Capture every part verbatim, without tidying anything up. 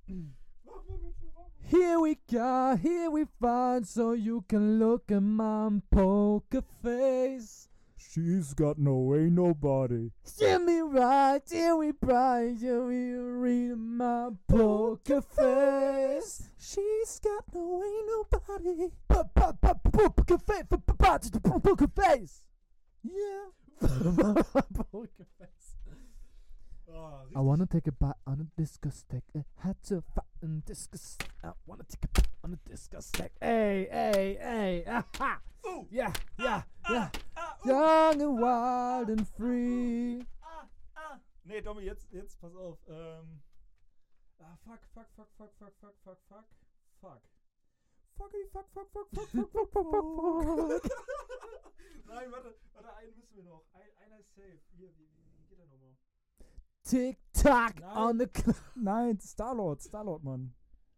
Here we go, here we find, so you can look at my poker face. She's got no way, nobody. Steer me right, steer me bright, you will read my poker face. She's got no way, nobody. Poker face, poker face. Yeah. Poker face. Oh, I wanna take a bite on a disco stick. I had to fight and discuss. I wanna take a bite on a disco stick. Hey, hey, hey. Aha. Ooh. Yeah, yeah, Ah, yeah. ah, ooh. Young and wild and free. Ah, ah. Nee, Domi, jetzt, jetzt pass auf. Ähm. Ah, fuck, fuck, fuck, fuck, fuck, fuck, fuck, fuck, fuck. Fuckity, fuck, fuck, fuck, fuck, fuck, fuck, fuck, fuck, fuck. Nein, warte, warte, einen müssen wir noch. Ein, einer ist safe. Hier, wie, wie, wie geht der nochmal? Tick tock Nein. on the clock. Nein, Star-Lord, Star-Lord, Mann.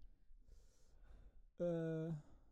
Äh.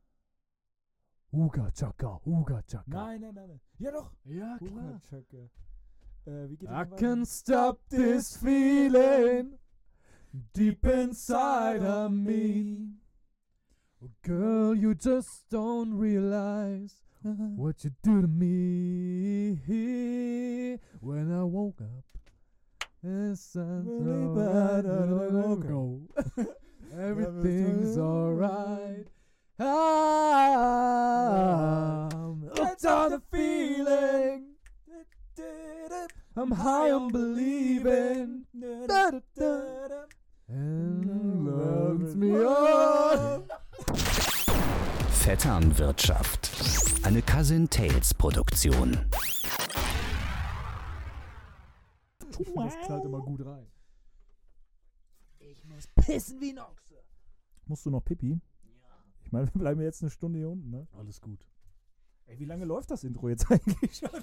Uga chaka, uga chaka. Nein, nein, nein, nein. Ja doch. Ja, Huga klar. Chaka. Äh, wie geht I der nochmal? can't stop this feeling deep inside of me. Oh, girl, you just don't realize what you do to me. When I woke up, it's Really bad, I don't go. Everything's alright. I'm hooked on the feeling. I'm high on believing. And loves me on. Vetternwirtschaft. Eine Cousin Tales Produktion. Das knallt immer gut rein. Ich muss pissen wie ein Ochse. Musst du noch Pipi? Ja. Ich meine, wir bleiben jetzt eine Stunde hier unten, ne? Alles gut. Ey, wie lange läuft das Intro jetzt eigentlich schon?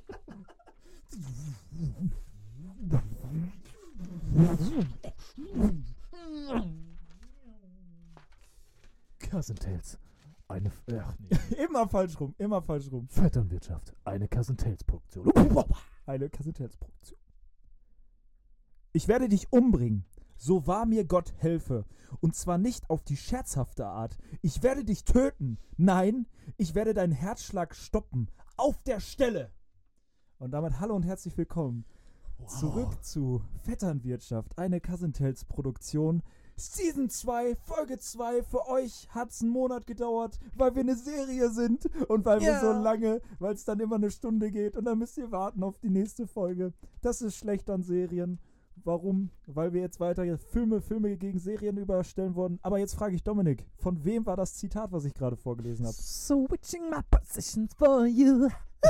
Cousin Tales. Eine, F- ach nee. Immer falsch rum, immer falsch rum. Vetternwirtschaft. Eine Cousin Tales Produktion. Eine Kassettenproduktion. Ich werde dich umbringen, so wahr mir Gott helfe. Und zwar nicht auf die scherzhafte Art. Ich werde dich töten. Nein, ich werde deinen Herzschlag stoppen. Auf der Stelle. Und damit hallo und herzlich willkommen. Wow. Zurück zu Vetternwirtschaft, eine Cousin Tales Produktion. Season zwei, Folge zwei. Für euch hat's einen Monat gedauert, weil wir eine Serie sind und weil wir Ja. so lange, weil es dann immer eine Stunde geht und dann müsst ihr warten auf die nächste Folge. Das ist schlecht an Serien. Warum? Weil wir jetzt weiter Filme, Filme gegen Serien überstellen wollen. Aber jetzt frage ich Dominik, von wem war das Zitat, was ich gerade vorgelesen habe? Switching my positions for you.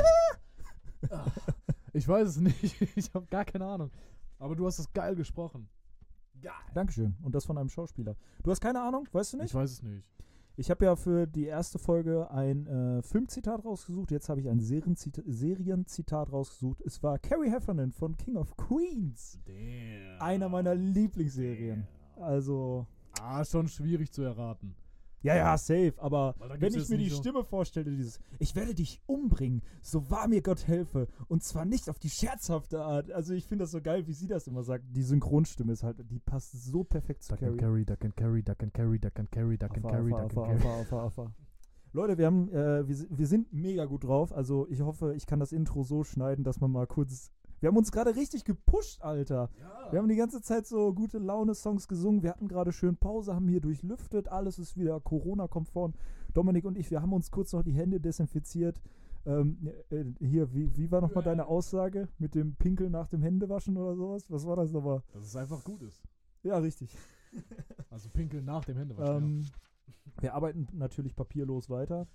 Ich weiß es nicht. Ich habe gar keine Ahnung. Aber du hast es geil gesprochen. Geil. Dankeschön. Und das von einem Schauspieler. Du hast keine Ahnung? Weißt du nicht? Ich weiß es nicht. Ich habe ja für die erste Folge ein äh, Filmzitat rausgesucht. Jetzt habe ich ein Serienzita- Serienzitat rausgesucht. Es war Carrie Heffernan von King of Queens. Damn. Einer meiner Lieblingsserien. Also, Ah, schon schwierig zu erraten. ja, ja, safe. Aber Weil da wenn gibt's ich jetzt mir die nicht so- Stimme vorstelle, dieses Ich werde dich umbringen, so wahr mir Gott helfe. Und zwar nicht auf die scherzhafte Art. Also ich finde das so geil, wie sie das immer sagt. Die Synchronstimme ist halt, die passt so perfekt zu Duck and Carrie. carry, duck and carry, duck and carry, duck and carry, duck and Affa, carry, affa, duck and affa, carry. affa, affa, affa. Leute, wir haben, äh, wir, si- wir sind mega gut drauf. Also ich hoffe, ich kann das Intro so schneiden, dass man mal kurz. Wir haben uns gerade richtig gepusht, Alter. Ja. Wir haben die ganze Zeit so gute Laune-Songs gesungen. Wir hatten gerade schön Pause, haben hier durchlüftet. Alles ist wieder Corona-konform. Dominik und ich, wir haben uns kurz noch die Hände desinfiziert. Ähm, äh, hier, wie, wie war nochmal deine Aussage mit dem Pinkeln nach dem Händewaschen oder sowas? Was war das nochmal? Dass es einfach gut ist. Ja, richtig. Also pinkeln nach dem Händewaschen. Ähm, wir arbeiten natürlich papierlos weiter.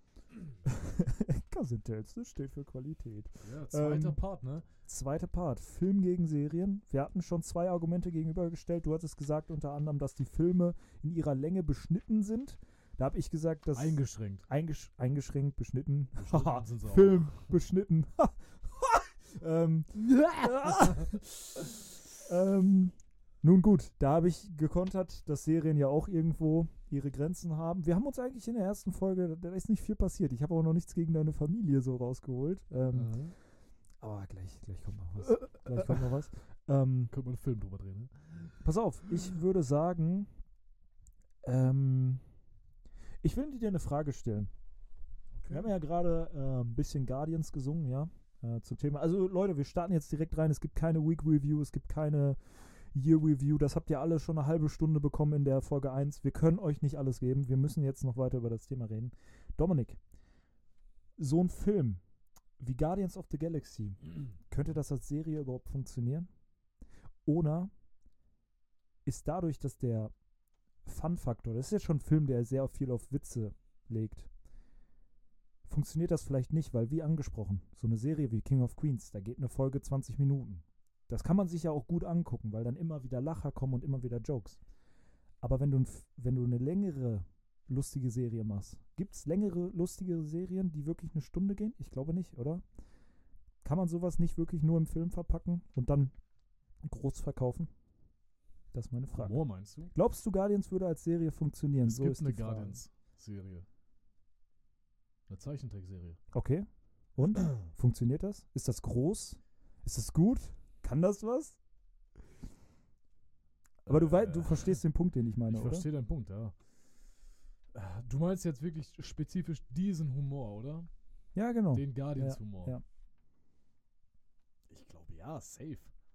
Cousin Tales, das steht für Qualität. ja. ja, zweiter ähm, Part, ne? Zweiter Part, Film gegen Serien. Wir hatten schon zwei Argumente gegenübergestellt. Du hattest gesagt unter anderem, dass die Filme in ihrer Länge beschnitten sind. Da habe ich gesagt, dass Eingeschränkt. eingesch eingeschränkt, beschnitten. Beschnitten Haha, sind sie auch. Film beschnitten. ähm, ähm, nun gut, da habe ich gekontert, dass Serien ja auch irgendwo ihre Grenzen haben. Wir haben uns eigentlich in der ersten Folge, da ist nicht viel passiert. Ich habe auch noch nichts gegen deine Familie so rausgeholt. Ähm, Mhm. Aber gleich, gleich kommt noch was. Gleich kommt noch was. Ähm, Könnte man einen Film drüber drehen, ne? pass auf, ich würde sagen, Ähm, ich will dir eine Frage stellen. Okay. Wir haben ja gerade äh, ein bisschen Guardians gesungen, ja, äh, zum Thema. Also Leute, wir starten jetzt direkt rein. Es gibt keine Week Review, es gibt keine Year Review. Das habt ihr alle schon eine halbe Stunde bekommen in der Folge eins. Wir können euch nicht alles geben. Wir müssen jetzt noch weiter über das Thema reden. Dominik, so ein Film wie Guardians of the Galaxy, könnte das als Serie überhaupt funktionieren? Oder ist dadurch, dass der Fun-Faktor, das ist jetzt schon ein Film, der sehr viel auf Witze legt, funktioniert das vielleicht nicht, weil wie angesprochen, so eine Serie wie King of Queens, da geht eine Folge zwanzig Minuten. Das kann man sich ja auch gut angucken, weil dann immer wieder Lacher kommen und immer wieder Jokes. Aber wenn du, wenn du eine längere, lustige Serie machst, gibt es längere, lustige Serien, die wirklich eine Stunde gehen? Ich glaube nicht, oder? Kann man sowas nicht wirklich nur im Film verpacken und dann groß verkaufen? Das ist meine Frage. Humor meinst du? Glaubst du, Guardians würde als Serie funktionieren? Es So gibt ist eine die Frage. Guardians-Serie. Eine Zeichentrickserie. Okay. Und? Funktioniert das? Ist das groß? Ist das gut? Kann das was? Aber du, Äh, wei- du verstehst den Punkt, den ich meine, Ich oder? verstehe deinen Punkt, ja. Du meinst jetzt wirklich spezifisch diesen Humor, oder? Ja, genau. Den Guardians-Humor. ja. Ich glaube, ja, safe.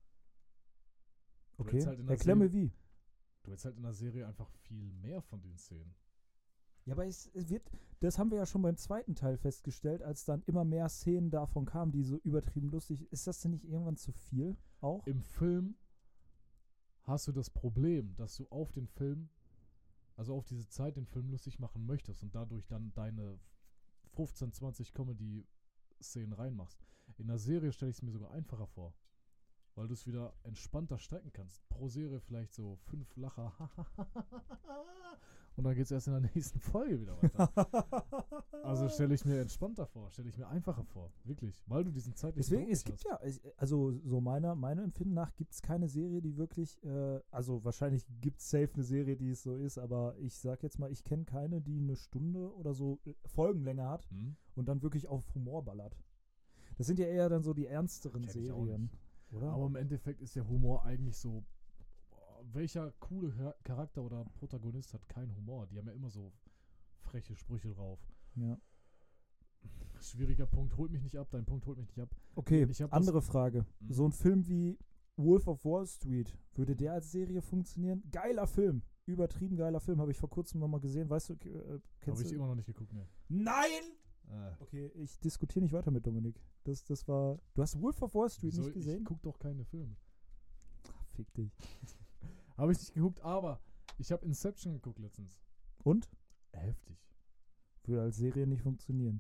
Du Okay. hättest halt in der Erklär mir Serie- wie. Du hättest halt in der Serie einfach viel mehr von den Szenen. Ja, aber es, es wird, das haben wir ja schon beim zweiten Teil festgestellt, als dann immer mehr Szenen davon kamen, die so übertrieben lustig. Ist das denn nicht irgendwann zu viel auch? Im Film hast du das Problem, dass du auf den Film, also auf diese Zeit den Film lustig machen möchtest und dadurch dann deine fünfzehn, zwanzig Comedy-Szenen reinmachst. In der Serie stelle ich es mir sogar einfacher vor, weil du es wieder entspannter strecken kannst. Pro Serie vielleicht so fünf Lacher und dann geht es erst in der nächsten Folge wieder weiter. Also stelle ich mir entspannter vor, stelle ich mir einfacher vor, wirklich, weil du diesen zeitlichen Deswegen, Druck es nicht gibt hast. ja, es- also so meiner, meiner Empfinden nach gibt es keine Serie, die wirklich, äh, also wahrscheinlich gibt es safe eine Serie, die es so ist, aber ich sag jetzt mal, ich kenne keine, die eine Stunde oder so äh, Folgenlänge hat Hm? und dann wirklich auf Humor ballert. Das sind ja eher dann so die ernsteren Kenn ich auch Serien, oder? Aber im Endeffekt ist der Humor eigentlich so, boah, welcher coole Her- Charakter oder Protagonist hat keinen Humor? Die haben ja immer so freche Sprüche drauf. ja. Schwieriger Punkt, holt mich nicht ab, dein Punkt holt mich nicht ab. Okay, Ich hab das- andere Frage. Mhm. So ein Film wie Wolf of Wall Street, würde der als Serie funktionieren? Geiler Film, übertrieben geiler Film, habe ich vor kurzem nochmal gesehen. Weißt du, äh, Habe kennst ich du? immer noch nicht geguckt, ne? Nein! Äh, Okay, ich diskutiere nicht weiter mit Dominik. Das, das war. Du hast Wolf of Wall Street wieso? nicht gesehen? Ich guck doch keine Filme. Ach, fick dich. Habe ich nicht geguckt, aber ich habe Inception geguckt letztens. Und? Heftig. Würde als Serie nicht funktionieren.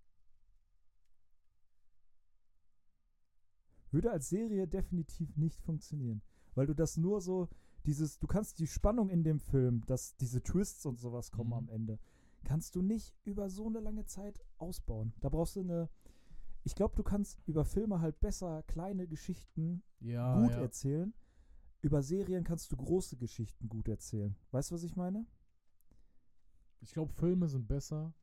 Würde als Serie definitiv nicht funktionieren. Weil du das nur so, dieses, du kannst die Spannung in dem Film, dass diese Twists und sowas kommen Mhm. am Ende, kannst du nicht über so eine lange Zeit ausbauen. Da brauchst du eine, ich glaube, du kannst über Filme halt besser kleine Geschichten Ja, gut ja. erzählen. Über Serien kannst du große Geschichten gut erzählen. Weißt du, was ich meine? Ich glaube, Filme sind besser.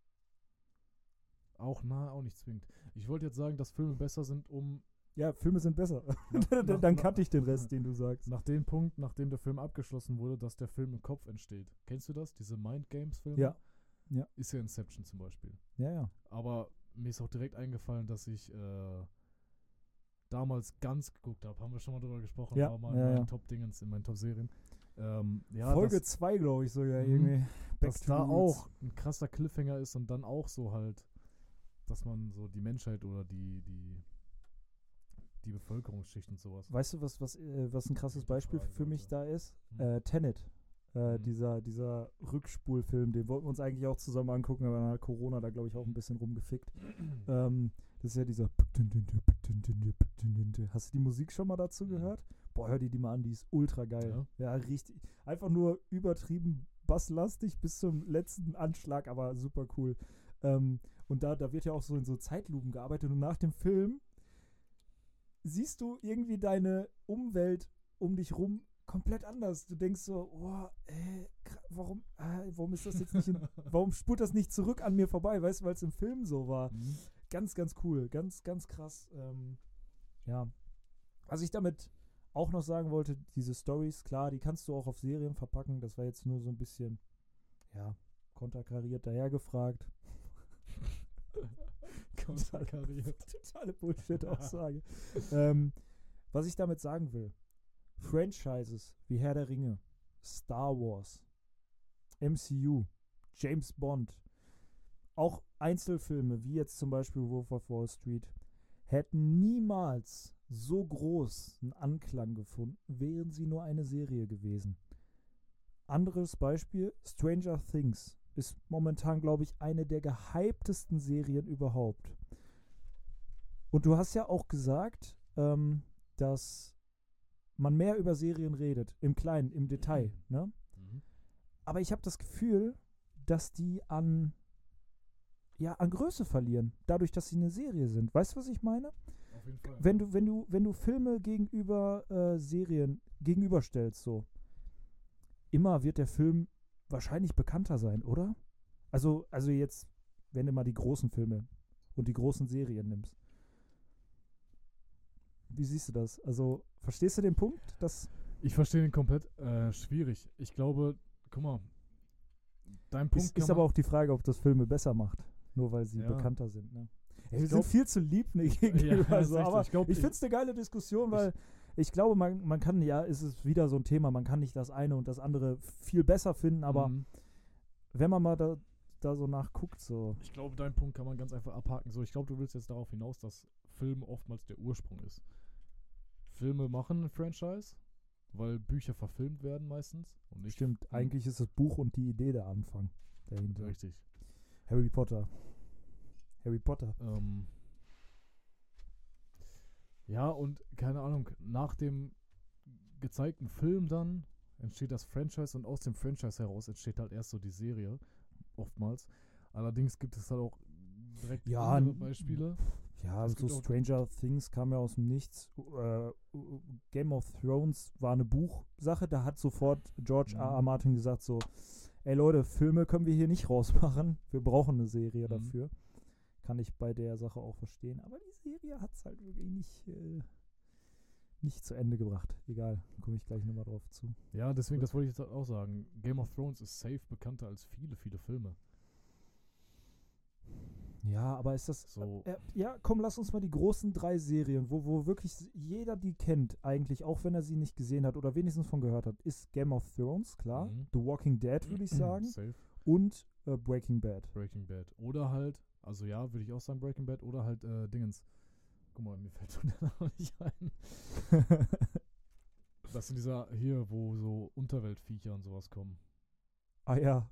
Auch na, auch nicht zwingend. Ich wollte jetzt sagen, dass Filme besser sind, um Ja, Filme sind besser. Nach- dann nach- dann nach- kannte ich den Rest, den du sagst. nach dem Punkt, nachdem der Film abgeschlossen wurde, dass der Film im Kopf entsteht. Kennst du das? Diese Mind Games Filme? Ja. Ja. Ist ja Inception zum Beispiel. Ja, ja. Aber mir ist auch direkt eingefallen, dass ich äh, damals ganz geguckt habe. Haben wir schon mal drüber gesprochen. Ja, War mal ja, in meinen ja. Top-Dingens, in meinen Top-Serien. Ähm, ja, Folge dass, zwei, glaube ich, sogar Mhm. irgendwie. Back dass to da the Roots. auch ein krasser Cliffhanger ist und dann auch so halt, dass man so die Menschheit oder die, die, die Bevölkerungsschicht und sowas. Weißt du, was, was, äh, was ein krasses Die Beispiel Frage für mich heute. da ist? Hm. Äh, Tenet. Äh, Mhm. dieser, dieser Rückspulfilm, den wollten wir uns eigentlich auch zusammen angucken, aber dann hat Corona da, glaube ich, auch ein bisschen rumgefickt. ähm, das ist ja dieser. Hast du die Musik schon mal dazu gehört? Boah, hör dir die mal an, die ist ultra geil. Ja, richtig. Einfach nur übertrieben basslastig bis zum letzten Anschlag, aber super cool. Ähm, und da, da wird ja auch so in so Zeitlupen gearbeitet und nach dem Film siehst du irgendwie deine Umwelt um dich rum komplett anders. Du denkst so, oh, äh, kra- warum, äh, warum ist das jetzt nicht, in, warum spurt das nicht zurück an mir vorbei, weißt du, weil es im Film so war. Mhm. Ganz, ganz cool, ganz, ganz krass. Ähm, ja, was ich damit auch noch sagen wollte, diese Storys, klar, die kannst du auch auf Serien verpacken. Das war jetzt nur so ein bisschen, ja, konterkariert dahergefragt. Konterkariert. Totale Bullshit-Aussage. ähm, was ich damit sagen will, Franchises wie Herr der Ringe, Star Wars, M C U, James Bond, auch Einzelfilme, wie jetzt zum Beispiel Wolf of Wall Street, hätten niemals so großen Anklang gefunden, wären sie nur eine Serie gewesen. Anderes Beispiel, Stranger Things ist momentan, glaube ich, eine der gehyptesten Serien überhaupt. Und du hast ja auch gesagt, ähm, dass man mehr über Serien redet, im Kleinen, im Detail, ne? Mhm. Aber ich habe das Gefühl, dass die an ja, an Größe verlieren, dadurch, dass sie eine Serie sind. Weißt du, was ich meine? Auf jeden Fall. Wenn du, wenn du, wenn du Filme gegenüber äh, Serien gegenüberstellst, so, immer wird der Film wahrscheinlich bekannter sein, oder? Also, also jetzt, wenn du mal die großen Filme und die großen Serien nimmst. Wie siehst du das? Also, verstehst du den Punkt, dass Ich verstehe den komplett. Äh, schwierig. Ich glaube, guck mal, dein Punkt ist, kann ist man- aber auch die Frage, ob das Filme besser macht, nur weil sie Ja. bekannter sind, ne? Ich Wir glaub- sind viel zu lieb ne, gegenüber, Ja, ist so, richtig. aber Ich glaub, ich ich- finde es eine geile Diskussion, weil ich glaube, man, man kann, ja, ist es wieder so ein Thema, man kann nicht das eine und das andere viel besser finden, aber Mhm. wenn man mal da, da so nachguckt, so. Ich glaube, deinen Punkt kann man ganz einfach abhaken. So, ich glaube, du willst jetzt darauf hinaus, dass Film oftmals der Ursprung ist. Filme machen ein Franchise, weil Bücher verfilmt werden meistens. Und nicht Stimmt, Mhm. eigentlich ist das Buch und die Idee der Anfang dahinter. Richtig. Harry Potter. Harry Potter. Ähm, ja, und keine Ahnung, nach dem gezeigten Film dann entsteht das Franchise und aus dem Franchise heraus entsteht halt erst so die Serie, oftmals. Allerdings gibt es halt auch direkt Ja, andere n- Beispiele. Ja, Es so gibt auch- Stranger Things kam ja aus dem Nichts. Äh, Game of Thrones war eine Buchsache, da hat sofort George Mhm. R. R. Martin gesagt so, ey Leute, Filme können wir hier nicht rausmachen, wir brauchen eine Serie Mhm. dafür. Kann ich bei der Sache auch verstehen. Aber die Serie hat es halt wirklich nicht, äh, nicht zu Ende gebracht. Egal, komme ich gleich nochmal drauf zu. Ja, deswegen, das wollte ich jetzt auch sagen. Game of Thrones ist safe bekannter als viele, viele Filme. Ja, aber ist das... So, Äh, ja, komm, lass uns mal die großen drei Serien, wo, wo wirklich s- jeder die kennt, eigentlich, auch wenn er sie nicht gesehen hat oder wenigstens von gehört hat, ist Game of Thrones, klar. Mhm. The Walking Dead, würde ich sagen. safe. Und äh, Breaking Bad. Breaking Bad. Oder halt, also ja, würde ich auch sagen Breaking Bad. Oder halt äh, Dingens. Guck mal, mir fällt schon der Name nicht ein. Das sind dieser hier, wo so Unterweltviecher und sowas kommen. ah ja.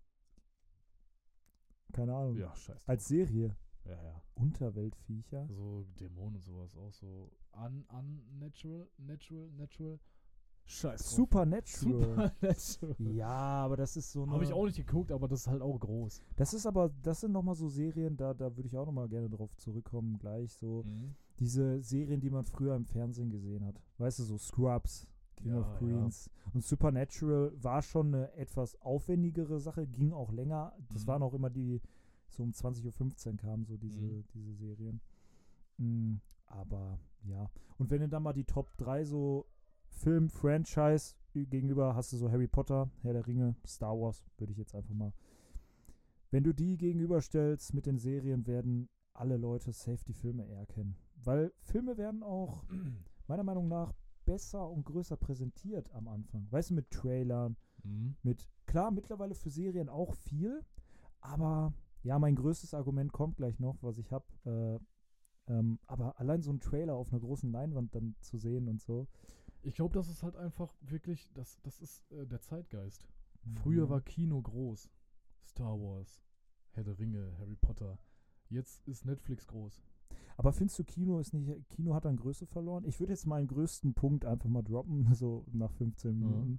Keine Ahnung. Ja, scheiße. Als Serie. Ja, ja. Unterweltviecher. So Dämonen und sowas auch so. Un, unnatural, natural, natural. Scheiße. Supernatural. Supernatural. Ja, aber das ist so eine... Habe ich auch nicht geguckt, aber das ist halt auch groß. Das ist aber, das sind nochmal so Serien, da, da würde ich auch nochmal gerne drauf zurückkommen, gleich so. Mhm. Diese Serien, die man früher im Fernsehen gesehen hat. Weißt du, so Scrubs, King Ja, of ja. Queens. Und Supernatural war schon eine etwas aufwendigere Sache, ging auch länger. Das Mhm. waren auch immer die, so um zwanzig Uhr fünfzehn kamen so diese, Mhm. diese Serien. Mm, aber ja. Und wenn du dann mal die Top drei so Film-Franchise gegenüber hast du so Harry Potter, Herr der Ringe, Star Wars, würde ich jetzt einfach mal. Wenn du die gegenüberstellst mit den Serien, werden alle Leute safe die Filme eher kennen. Weil Filme werden auch meiner Meinung nach besser und größer präsentiert am Anfang. Weißt du, mit Trailern, Mhm. mit, klar, mittlerweile für Serien auch viel, aber ja, mein größtes Argument kommt gleich noch, was ich habe. Äh, ähm, aber allein so ein Trailer auf einer großen Leinwand dann zu sehen und so. Ich glaube, das ist halt einfach wirklich, das, das ist äh, der Zeitgeist. Früher Mhm. war Kino groß. Star Wars, Herr der Ringe, Harry Potter. Jetzt ist Netflix groß. Aber findest du, Kino ist nicht, Kino hat an Größe verloren? Ich würde jetzt meinen größten Punkt einfach mal droppen, so nach fünfzehn Ja. Minuten.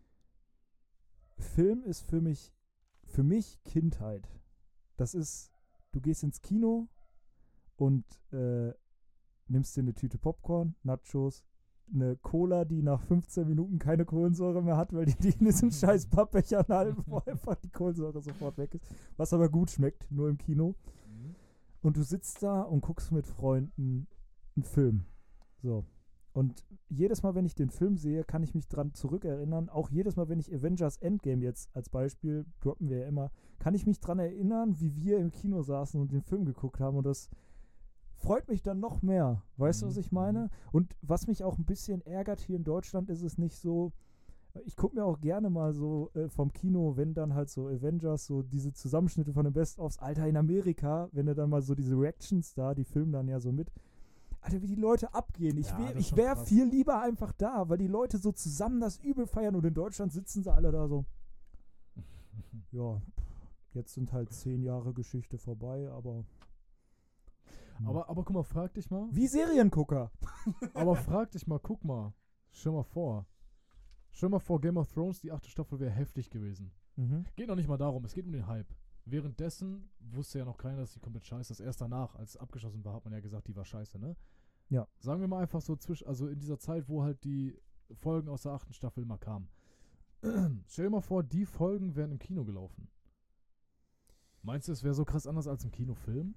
Film ist für mich, für mich Kindheit. Das ist, du gehst ins Kino und äh, nimmst dir eine Tüte Popcorn, Nachos, eine Cola, die nach fünfzehn Minuten keine Kohlensäure mehr hat, weil die die in diesen scheiß Pappbechern halten, wo einfach die Kohlensäure sofort weg ist. Was aber gut schmeckt, nur im Kino. Und du sitzt da und guckst mit Freunden einen Film. So. Und jedes Mal, wenn ich den Film sehe, kann ich mich dran zurückerinnern. Auch jedes Mal, wenn ich Avengers Endgame jetzt als Beispiel, droppen wir ja immer, kann ich mich dran erinnern, wie wir im Kino saßen und den Film geguckt haben. Und das freut mich dann noch mehr. Weißt du, was ich meine? Und was mich auch ein bisschen ärgert hier in Deutschland, ist es nicht so, ich gucke mir auch gerne mal so äh, vom Kino, wenn dann halt so Avengers, so diese Zusammenschnitte von den Best-ofs, Alter, in Amerika, wenn du dann mal so diese Reactions da, die filmen dann ja so mit. Alter, wie die Leute abgehen. Ich, Ja, wär- das ist ich schon wäre krass. viel lieber einfach da, weil die Leute so zusammen das übel feiern und in Deutschland sitzen sie alle da so. Ja, pff, jetzt sind halt zehn Jahre Geschichte vorbei, aber. Aber, aber guck mal, frag dich mal. Wie Seriengucker. Aber frag dich mal, guck mal. Stell mal vor. Stell mal vor, Game of Thrones, die achte Staffel wäre heftig gewesen. Mhm. Geht noch nicht mal darum, es geht um den Hype. Währenddessen wusste ja noch keiner, dass die komplett scheiße ist. Erst danach, als es abgeschlossen war, hat man ja gesagt, die war scheiße, ne? Ja. Sagen wir mal einfach so zwischen, also in dieser Zeit, wo halt die Folgen aus der achten Staffel immer kamen. Stell dir mal vor, die Folgen wären im Kino gelaufen. Meinst du, es wäre so krass anders als im Kinofilm?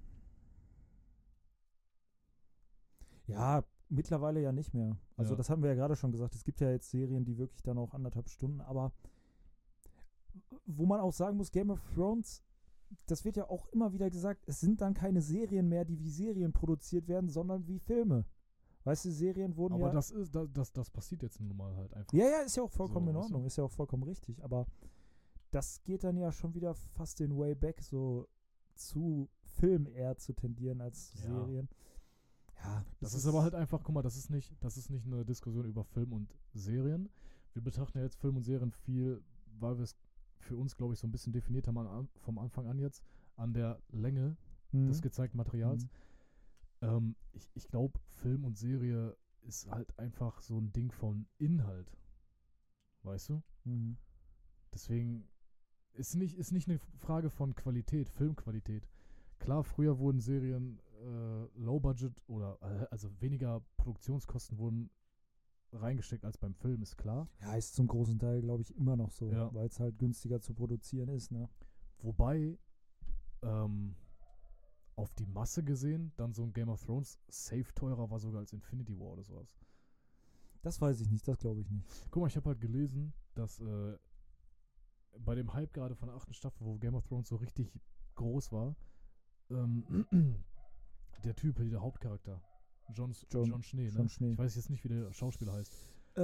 Ja, mittlerweile ja nicht mehr. Also Ja. das haben wir ja gerade schon gesagt. Es gibt ja jetzt Serien, die wirklich dann auch anderthalb Stunden, aber wo man auch sagen muss, Game of Thrones, das wird ja auch immer wieder gesagt, es sind dann keine Serien mehr, die wie Serien produziert werden, sondern wie Filme. Weißt du, Serien wurden Aber ja... das ist, das, das, das passiert jetzt nun mal halt einfach. ja, ja, ist ja auch vollkommen So, in weißt du? Ordnung, ist ja auch vollkommen richtig, aber das geht dann ja schon wieder fast den Way back, so zu Film eher zu tendieren als zu Ja. Serien. Ja, Das ist aber halt einfach, guck mal, das ist nicht, das ist nicht eine Diskussion über Film und Serien. Wir betrachten ja jetzt Film und Serien viel, weil wir es für uns, glaube ich, so ein bisschen definiert haben an, vom Anfang an jetzt, an der Länge Mhm. des gezeigten Materials. Mhm. Ähm, ich ich glaube, Film und Serie ist halt einfach so ein Ding von Inhalt. Weißt du? Mhm. Deswegen ist nicht, ist nicht eine Frage von Qualität, Filmqualität. Klar, früher wurden Serien äh, Low Budget oder äh, also weniger Produktionskosten wurden reingesteckt als beim Film, ist klar. Ja, ist zum großen Teil, glaube ich, immer noch so, Ja. weil es halt günstiger zu produzieren ist, ne? Wobei ähm, auf die Masse gesehen dann so ein Game of Thrones safe teurer war sogar als Infinity War oder sowas. Das weiß ich nicht, das glaube ich nicht. Guck mal, ich habe halt gelesen, dass äh, bei dem Hype gerade von der achten Staffel, wo Game of Thrones so richtig groß war, ähm, der Typ, der Hauptcharakter, John, John- John Schnee, John ne? Schnee. Ich weiß jetzt nicht, wie der Schauspieler heißt.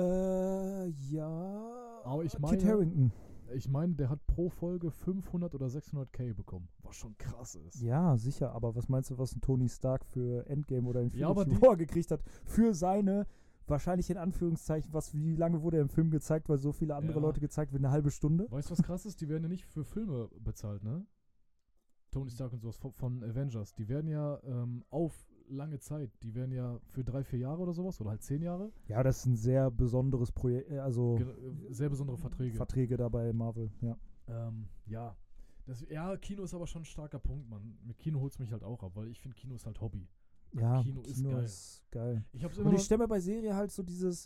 Äh, ja. Aber ich Kit meine- Harington. Ich meine, der hat pro Folge fünfhundert oder sechshundert K bekommen, was schon krass ist. Ja, sicher, aber was meinst du, was ein Tony Stark für Endgame oder Infinity Ja, aber die- War gekriegt hat? Für seine, wahrscheinlich in Anführungszeichen, was, wie lange wurde er im Film gezeigt, weil so viele andere Ja. Leute gezeigt werden, eine halbe Stunde? Weißt du, was krass ist? Die werden ja nicht für Filme bezahlt, ne? Tony Stark und sowas von, von Avengers. Die werden ja ähm, auf lange Zeit, die werden ja für drei, vier Jahre oder sowas, oder halt zehn Jahre, Ja, das ist ein sehr besonderes Projekt, also ge- äh, sehr besondere Verträge. Verträge da bei Marvel, ja. Ähm, ja. Das, ja, Kino ist aber schon ein starker Punkt, Mann. Mit Kino holt es mich halt auch ab, weil ich finde, Kino ist halt Hobby. Ja, Kino ist geil. ist geil. Ich hab's immer Und ich noch, stelle mir bei Serie halt so dieses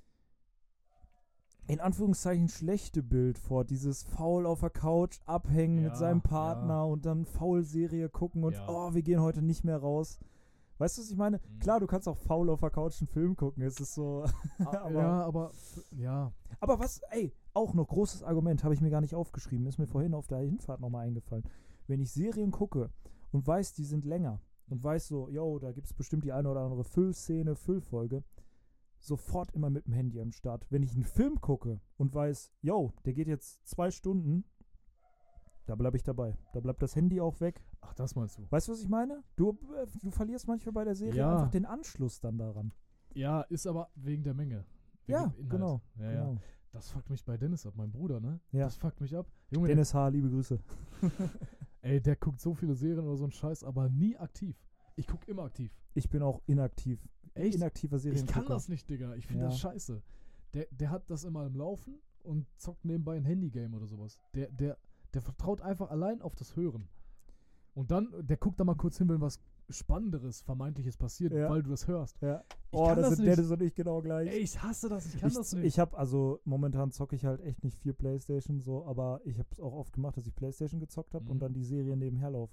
in Anführungszeichen schlechte Bild vor, dieses faul auf der Couch abhängen Ja, mit seinem Partner ja. und dann faul Serie gucken und Ja. oh, wir gehen heute nicht mehr raus. Weißt du, was ich meine? Mhm. Klar, du kannst auch faul auf der Couch einen Film gucken, es ist so. Ah, aber, ja, aber f- ja, aber was, ey, auch noch großes Argument, habe ich mir gar nicht aufgeschrieben, ist mir vorhin auf der Hinfahrt nochmal eingefallen. Wenn ich Serien gucke und weiß, die sind länger und weiß so, yo, da gibt es bestimmt die eine oder andere Füllszene, Füllfolge, sofort immer mit dem Handy am Start. Wenn ich einen Film gucke und weiß, yo, der geht jetzt zwei Stunden, da bleibe ich dabei. Da bleibt das Handy auch weg. ach, das meinst du. Weißt du, was ich meine? Du, äh, du verlierst manchmal bei der Serie Ja. einfach den Anschluss dann daran. Ja, ist aber wegen der Menge. Wegen Ja, dem Inhalt. genau. Ja, ja. genau. Das fuckt mich bei Dennis ab, mein Bruder, ne? Ja. Das fuckt mich ab. Junge, Dennis H., liebe Grüße. der, ey, der guckt so viele Serien oder so einen Scheiß, aber nie aktiv. Ich guck immer aktiv. Ich bin auch inaktiv. Echt? Inaktiver Ich Seriengucker. kann das nicht, Digga. Ich finde Ja. das scheiße. Der, der hat das immer im Laufen und zockt nebenbei ein Handygame oder sowas. Der, der, der vertraut einfach allein auf das Hören. Und dann, der guckt da mal kurz hin, wenn was Spannenderes, Vermeintliches passiert, Ja. weil du das hörst. Ja. Ich Oh, kann das das sind nicht. Dennis und ich genau gleich. Ey, ich hasse das. Ich kann ich das nicht. ich habe also momentan zocke ich halt echt nicht viel Playstation so, aber ich habe es auch oft gemacht, dass ich Playstation gezockt habe Mhm. und dann die Serie nebenher laufe.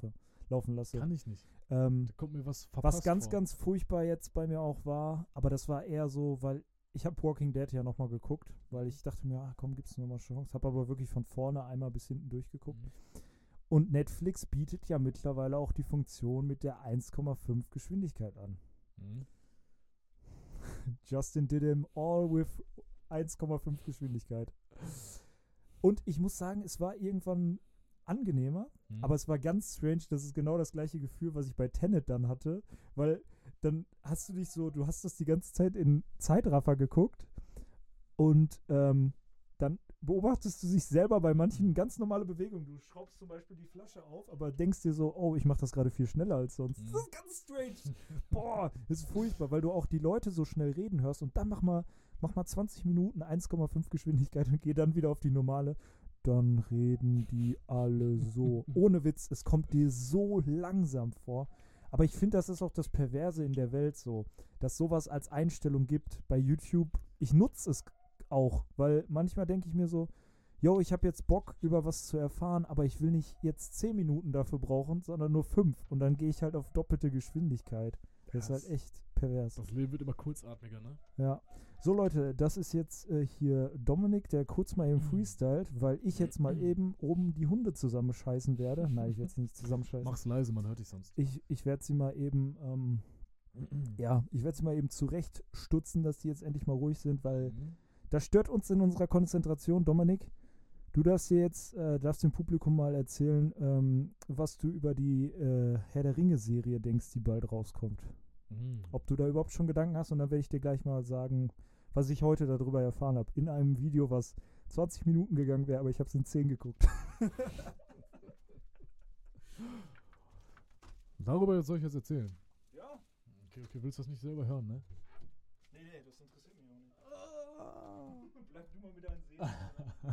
laufen lasse. Kann ich nicht. Ähm, Da kommt mir was verpasst was ganz, vor. ganz furchtbar jetzt bei mir auch war, aber das war eher so, weil ich habe Walking Dead ja nochmal geguckt, weil ich dachte mir, ah, komm, gibt's nochmal Chance. Habe aber wirklich von vorne einmal bis hinten durchgeguckt. Mhm. Und Netflix bietet ja mittlerweile auch die Funktion mit der eins Komma fünf Geschwindigkeit an. Mhm. Justin did him all with eins Komma fünf Geschwindigkeit. Und ich muss sagen, es war irgendwann angenehmer, Mhm. aber es war ganz strange. Das ist genau das gleiche Gefühl, was ich bei Tenet dann hatte, weil dann hast du dich so, du hast das die ganze Zeit in Zeitraffer geguckt und ähm, dann beobachtest du dich selber bei manchen ganz normale Bewegungen. Du schraubst zum Beispiel die Flasche auf, aber denkst dir so, oh, ich mache das gerade viel schneller als sonst. Mhm. Das ist ganz strange. Boah, das ist furchtbar, weil du auch die Leute so schnell reden hörst und dann mach mal, mach mal zwanzig Minuten eins Komma fünf Geschwindigkeit und geh dann wieder auf die normale. Dann reden die alle so. Ohne Witz, es kommt dir so langsam vor. Aber ich finde, das ist auch das Perverse in der Welt so, dass sowas als Einstellung gibt bei YouTube. Ich nutze es auch, weil manchmal denke ich mir so, yo, ich habe jetzt Bock, über was zu erfahren, aber ich will nicht jetzt zehn Minuten dafür brauchen, sondern nur fünf. Und dann gehe ich halt auf doppelte Geschwindigkeit. Das ist halt echt pervers. Das Leben wird immer kurzatmiger, ne? Ja. So Leute, das ist jetzt äh, hier Dominik, der kurz mal eben freestylt, weil ich jetzt mal eben oben die Hunde zusammenscheißen werde. Nein, ich werde sie nicht zusammenscheißen. Mach's leise, man hört dich sonst. Ich, ich werde sie mal eben, ähm, ja, ich werde sie mal eben zurechtstutzen, dass die jetzt endlich mal ruhig sind, weil Mhm. das stört uns in unserer Konzentration. Dominik, du darfst dir jetzt, äh, darfst dem Publikum mal erzählen, ähm, was du über die äh, Herr der Ringe-Serie denkst, die bald rauskommt. Mhm. Ob du da überhaupt schon Gedanken hast und dann werde ich dir gleich mal sagen, was ich heute darüber erfahren habe. In einem Video, was zwanzig Minuten gegangen wäre, aber ich habe es in zehn geguckt. Darüber soll ich jetzt erzählen. Ja. Okay, okay, willst du das nicht selber hören, ne? Nee, nee, das interessiert mich auch nicht. Bleib du mal mit deinen Serien.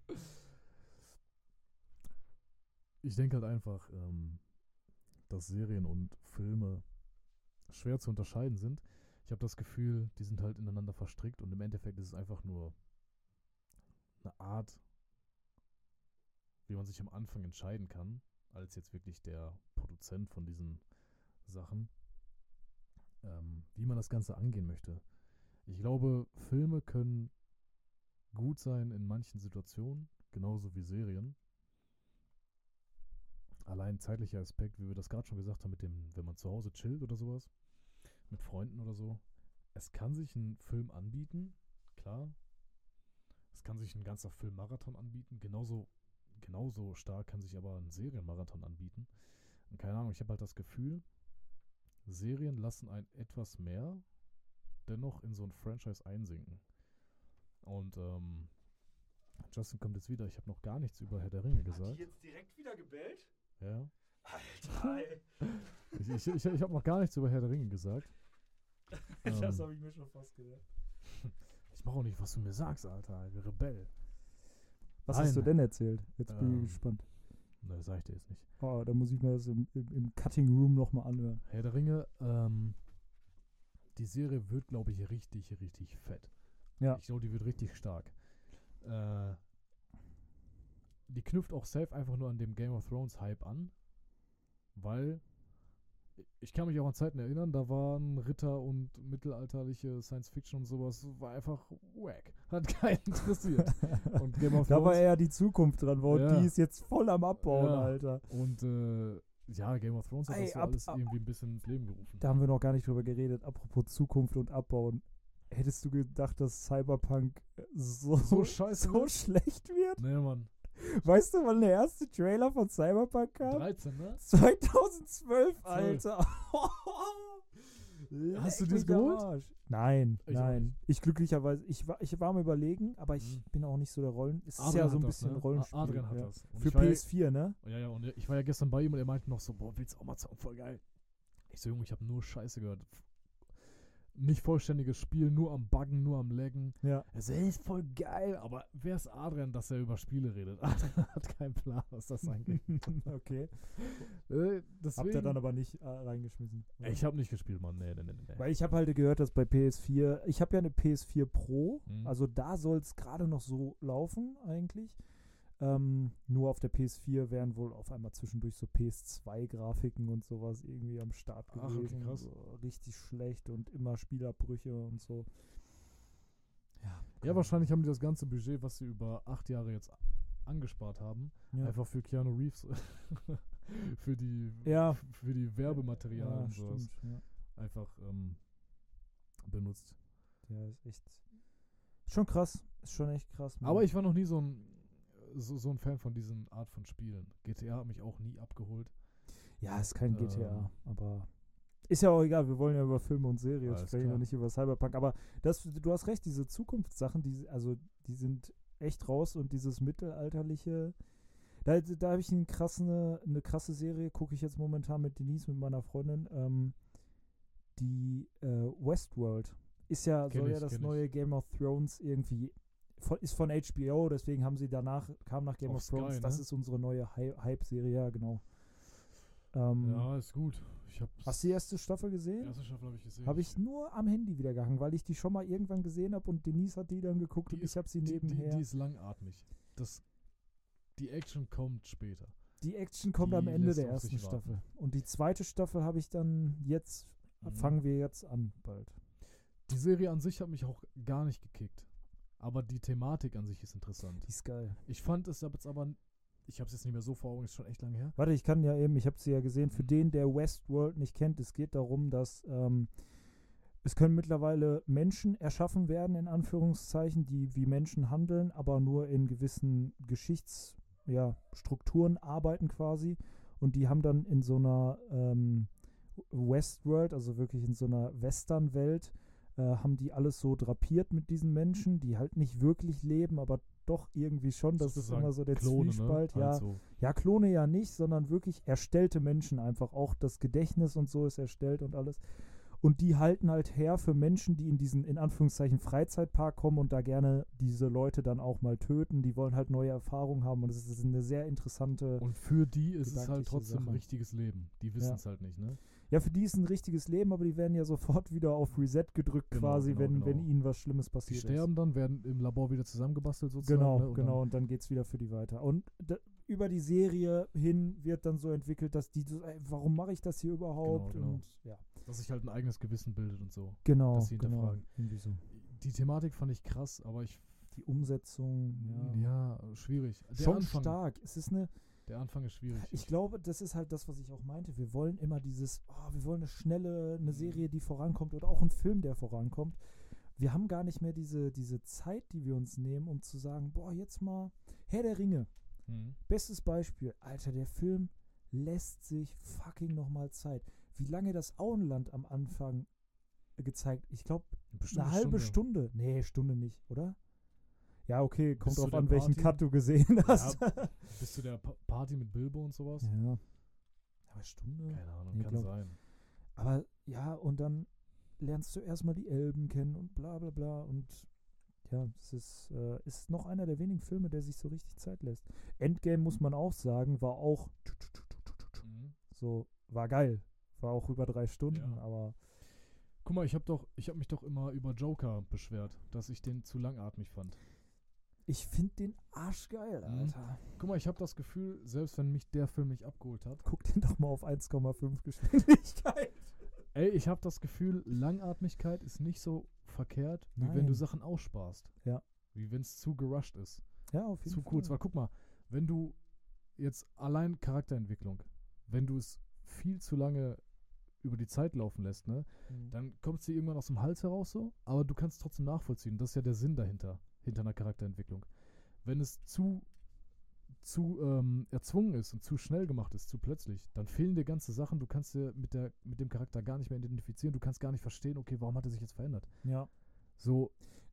Ich denke halt einfach, ähm, dass Serien und Filme schwer zu unterscheiden sind. Ich habe das Gefühl, die sind halt ineinander verstrickt und im Endeffekt ist es einfach nur eine Art, wie man sich am Anfang entscheiden kann, als jetzt wirklich der Produzent von diesen Sachen, ähm, wie man das Ganze angehen möchte. Ich glaube, Filme können gut sein in manchen Situationen, genauso wie Serien. Allein zeitlicher Aspekt, wie wir das gerade schon gesagt haben, mit dem, wenn man zu Hause chillt oder sowas, mit Freunden oder so. Es kann sich ein Film anbieten, klar. Es kann sich ein ganzer Filmmarathon anbieten. Genauso, genauso stark kann sich aber ein Serienmarathon anbieten. Und keine Ahnung, ich habe halt das Gefühl, Serien lassen einen etwas mehr dennoch in so ein Franchise einsinken. Und ähm, Justin kommt jetzt wieder. Ich habe noch gar nichts über Herr der Ringe gesagt. jetzt direkt wieder gebellt? Ja. Alter, ey. Ich, ich, ich, ich habe noch gar nichts über Herr der Ringe gesagt. Das Ähm, habe ich mir schon fast gedacht. Ich mache auch nicht, was du mir sagst, Alter. Wir Rebell. Was Nein. hast du denn erzählt? Jetzt bin Ähm, ich gespannt. Ne, sag ich dir jetzt nicht. Oh, da muss ich mir das im, im, im Cutting Room nochmal anhören. Herr der Ringe, ähm, die Serie wird, glaube ich, richtig, richtig fett. Ja. Ich glaube, die wird richtig stark. Äh, die knüpft auch safe einfach nur an dem Game of Thrones Hype an, weil ich kann mich auch an Zeiten erinnern, da waren Ritter und mittelalterliche Science Fiction und sowas, war einfach wack. Hat keinen interessiert. Und Game of Da war Thrones eher die Zukunft dran, wo Ja. die ist jetzt voll am Abbauen, Ja. Alter. und äh, ja, Game of Thrones hat Ey, das so ab- alles ab- irgendwie ein bisschen ins Leben gerufen. Da haben wir noch gar nicht drüber geredet. Apropos Zukunft und Abbauen. Hättest du gedacht, dass Cyberpunk so, So scheiße so wird? schlecht wird? Nee, Mann. Weißt du, wann der erste Trailer von Cyberpunk kam? dreizehn, ne? zweitausendzwölf, Alter. Hast du Leck das mich am geholt? Arsch. Nein, Ich auch nein. nicht. Ich glücklicherweise, ich war, ich war am Überlegen, aber ich Mhm. bin auch nicht so der Rollen. Es ist Adrian ja so ein hat das, bisschen ne? Rollenspiel. A- Adrian hat ja. das. Und Für ich war ja- P S vier, ne? Ja, ja, und ich war ja gestern bei ihm und er meinte noch so, boah, willst du auch mal zocken? Voll geil. Ich so, Junge, ich habe nur Scheiße gehört. Nicht vollständiges Spiel, nur am Buggen, nur am Laggen. Ja. Er so, ey, ist voll geil, aber wer ist Adrian, dass er über Spiele redet? Adrian hat keinen Plan, was das angeht. Okay. äh, Habt deswegen, ihr dann aber nicht äh, reingeschmissen. Ey, ich habe nicht gespielt, Mann. Nee, nee, nee, nee. Weil ich habe halt gehört, dass bei P S vier, ich habe ja eine P S vier Pro, Mhm. also da soll es gerade noch so laufen eigentlich. Ähm, nur auf der P S vier wären wohl auf einmal zwischendurch so P S zwei Grafiken und sowas irgendwie am Start Ach, okay, gewesen. krass. So richtig schlecht und immer Spielabbrüche und so. Ja, Ja, wahrscheinlich haben die das ganze Budget, was sie über acht Jahre jetzt angespart haben, Ja, einfach für Keanu Reeves, für die ja. für die Werbematerialien ja und sowas stimmt. Ja. einfach ähm, benutzt. Ja, ist echt schon krass. Ist schon echt krass. Mann. Aber ich war noch nie so ein so, so ein Fan von diesen Art von Spielen. G T A hat mich auch nie abgeholt. Ja, ist kein G T A, Ähm. aber ist ja auch egal, wir wollen ja über Filme und Serien Alles sprechen klar. und nicht über Cyberpunk. Aber das, du hast recht, diese Zukunftssachen, die, also die sind echt raus und dieses mittelalterliche, da, da habe ich einen krassen, eine krasse Serie, gucke ich jetzt momentan mit Denise, mit meiner Freundin, ähm, die äh, Westworld. Ist ja, Kenn soll ja ich, das kenn neue Game of Thrones irgendwie, von, ist von H B O, deswegen haben sie danach, kam nach Game Auf of Thrones, Sky, das ne? ist unsere neue Hy- Hype-Serie, ja genau. Ähm, Ja, ist gut. Ich hab Hast du die erste Staffel die gesehen? erste Staffel habe ich gesehen. Habe ich nur am Handy wieder gehangen, weil ich die schon mal irgendwann gesehen habe und Denise hat die dann geguckt Die und ist- ich habe sie die, die, nebenher. die ist langatmig. Das, die Action kommt später. Die Action kommt die am Ende lässt der auf ersten sich warten. Staffel. Und die zweite Staffel habe ich dann jetzt, Mhm. fangen wir jetzt an bald. Die Serie an sich hat mich auch gar nicht gekickt. Aber die Thematik an sich ist interessant. Die ist geil. Ich fand es jetzt aber, ich habe es jetzt nicht mehr so vor Augen, ist schon echt lange her. Warte, ich kann ja eben, ich habe sie ja gesehen, für Mhm. den, der Westworld nicht kennt, es geht darum, dass ähm, es können mittlerweile Menschen erschaffen werden, in Anführungszeichen, die wie Menschen handeln, aber nur in gewissen Geschichtsstrukturen ja, Strukturen arbeiten quasi. Und die haben dann in so einer ähm, Westworld, also wirklich in so einer Western-Welt, äh, haben die alles so drapiert mit diesen Menschen, die halt nicht wirklich leben, aber doch irgendwie schon. Das ist Sozusagen immer so der Klone, Zwiespalt. Ne? Ja, Halt so. ja, Klone ja nicht, sondern wirklich erstellte Menschen einfach. Auch das Gedächtnis und so ist erstellt und alles. Und die halten halt her für Menschen, die in diesen, in Anführungszeichen, Freizeitpark kommen und da gerne diese Leute dann auch mal töten. Die wollen halt neue Erfahrungen haben und es ist eine sehr interessante. Und für die ist es halt gedankliche trotzdem Sache. ein richtiges Leben. Die wissen es halt nicht, ne? Ja, für die ist ein richtiges Leben, aber die werden ja sofort wieder auf Reset gedrückt Genau, quasi, genau, wenn, genau. wenn ihnen was Schlimmes Die passiert sterben dann, werden im Labor wieder zusammengebastelt ist. sozusagen. Genau, ne? Und genau. Und dann geht es wieder für die weiter. Und d- über die Serie hin wird dann so entwickelt, dass die so, ey, warum mache ich das hier überhaupt? Genau, genau. Und ja, Dann, dass sich halt ein eigenes Gewissen bildet und so. genau. Dass sie genau. hinterfragen. Irgendwie so. Die Thematik fand ich krass, aber ich, Die Umsetzung, ja. ja, schwierig. Der Schon Anfang, stark. Es ist eine, Der Anfang ist schwierig. ich glaube, das ist halt das, was ich auch meinte. Wir wollen immer dieses, oh, wir wollen eine schnelle, eine Serie, die vorankommt oder auch einen Film, der vorankommt. Wir haben gar nicht mehr diese, diese Zeit, die wir uns nehmen, um zu sagen, boah, jetzt mal Herr der Ringe. Mhm. Bestes Beispiel. Alter, der Film lässt sich fucking nochmal Zeit. Wie lange das Auenland am Anfang gezeigt? Ich glaube, Bestimmt eine halbe Stunde. Nee, Stunde nicht, oder? Ja, okay, kommt zu drauf der an, welchen Party? Cut du gesehen hast. Ja, bis zu der Pa- Party mit Bilbo und sowas? Ja. Aber Stunde? Keine Ahnung, Nee, kann glaub- sein. Aber ja, und dann lernst du erstmal die Elben kennen und bla bla bla. Und ja, es ist, äh, ist noch einer der wenigen Filme, der sich so richtig Zeit lässt. Endgame, muss man auch sagen, war auch Mhm. so, war geil. War auch über drei Stunden, Ja. aber Guck mal, ich habe doch, ich habe mich doch immer über Joker beschwert, dass ich den zu langatmig fand. ich finde den arschgeil, Mhm. Alter. Guck mal, ich habe das Gefühl, selbst wenn mich der Film nicht abgeholt hat, Guck den doch mal auf eins Komma fünf Geschwindigkeit. ey, ich habe das Gefühl, Langatmigkeit ist nicht so verkehrt, wie wenn du Nein. Sachen aussparst. Ja. Wie wenn es zu gerusht ist. Ja, auf jeden Zu Fall. kurz. Weil guck mal, wenn du jetzt allein Charakterentwicklung, wenn du es viel zu lange über die Zeit laufen lässt, ne, Mhm. dann kommt sie irgendwann aus dem Hals heraus so, aber du kannst trotzdem nachvollziehen. Das ist ja der Sinn dahinter, hinter einer Charakterentwicklung. Wenn es zu, zu ähm, erzwungen ist und zu schnell gemacht ist, zu plötzlich, dann fehlen dir ganze Sachen, du kannst dir mit, der, mit dem Charakter gar nicht mehr identifizieren, du kannst gar nicht verstehen, okay, warum hat er sich jetzt verändert? Ja, So,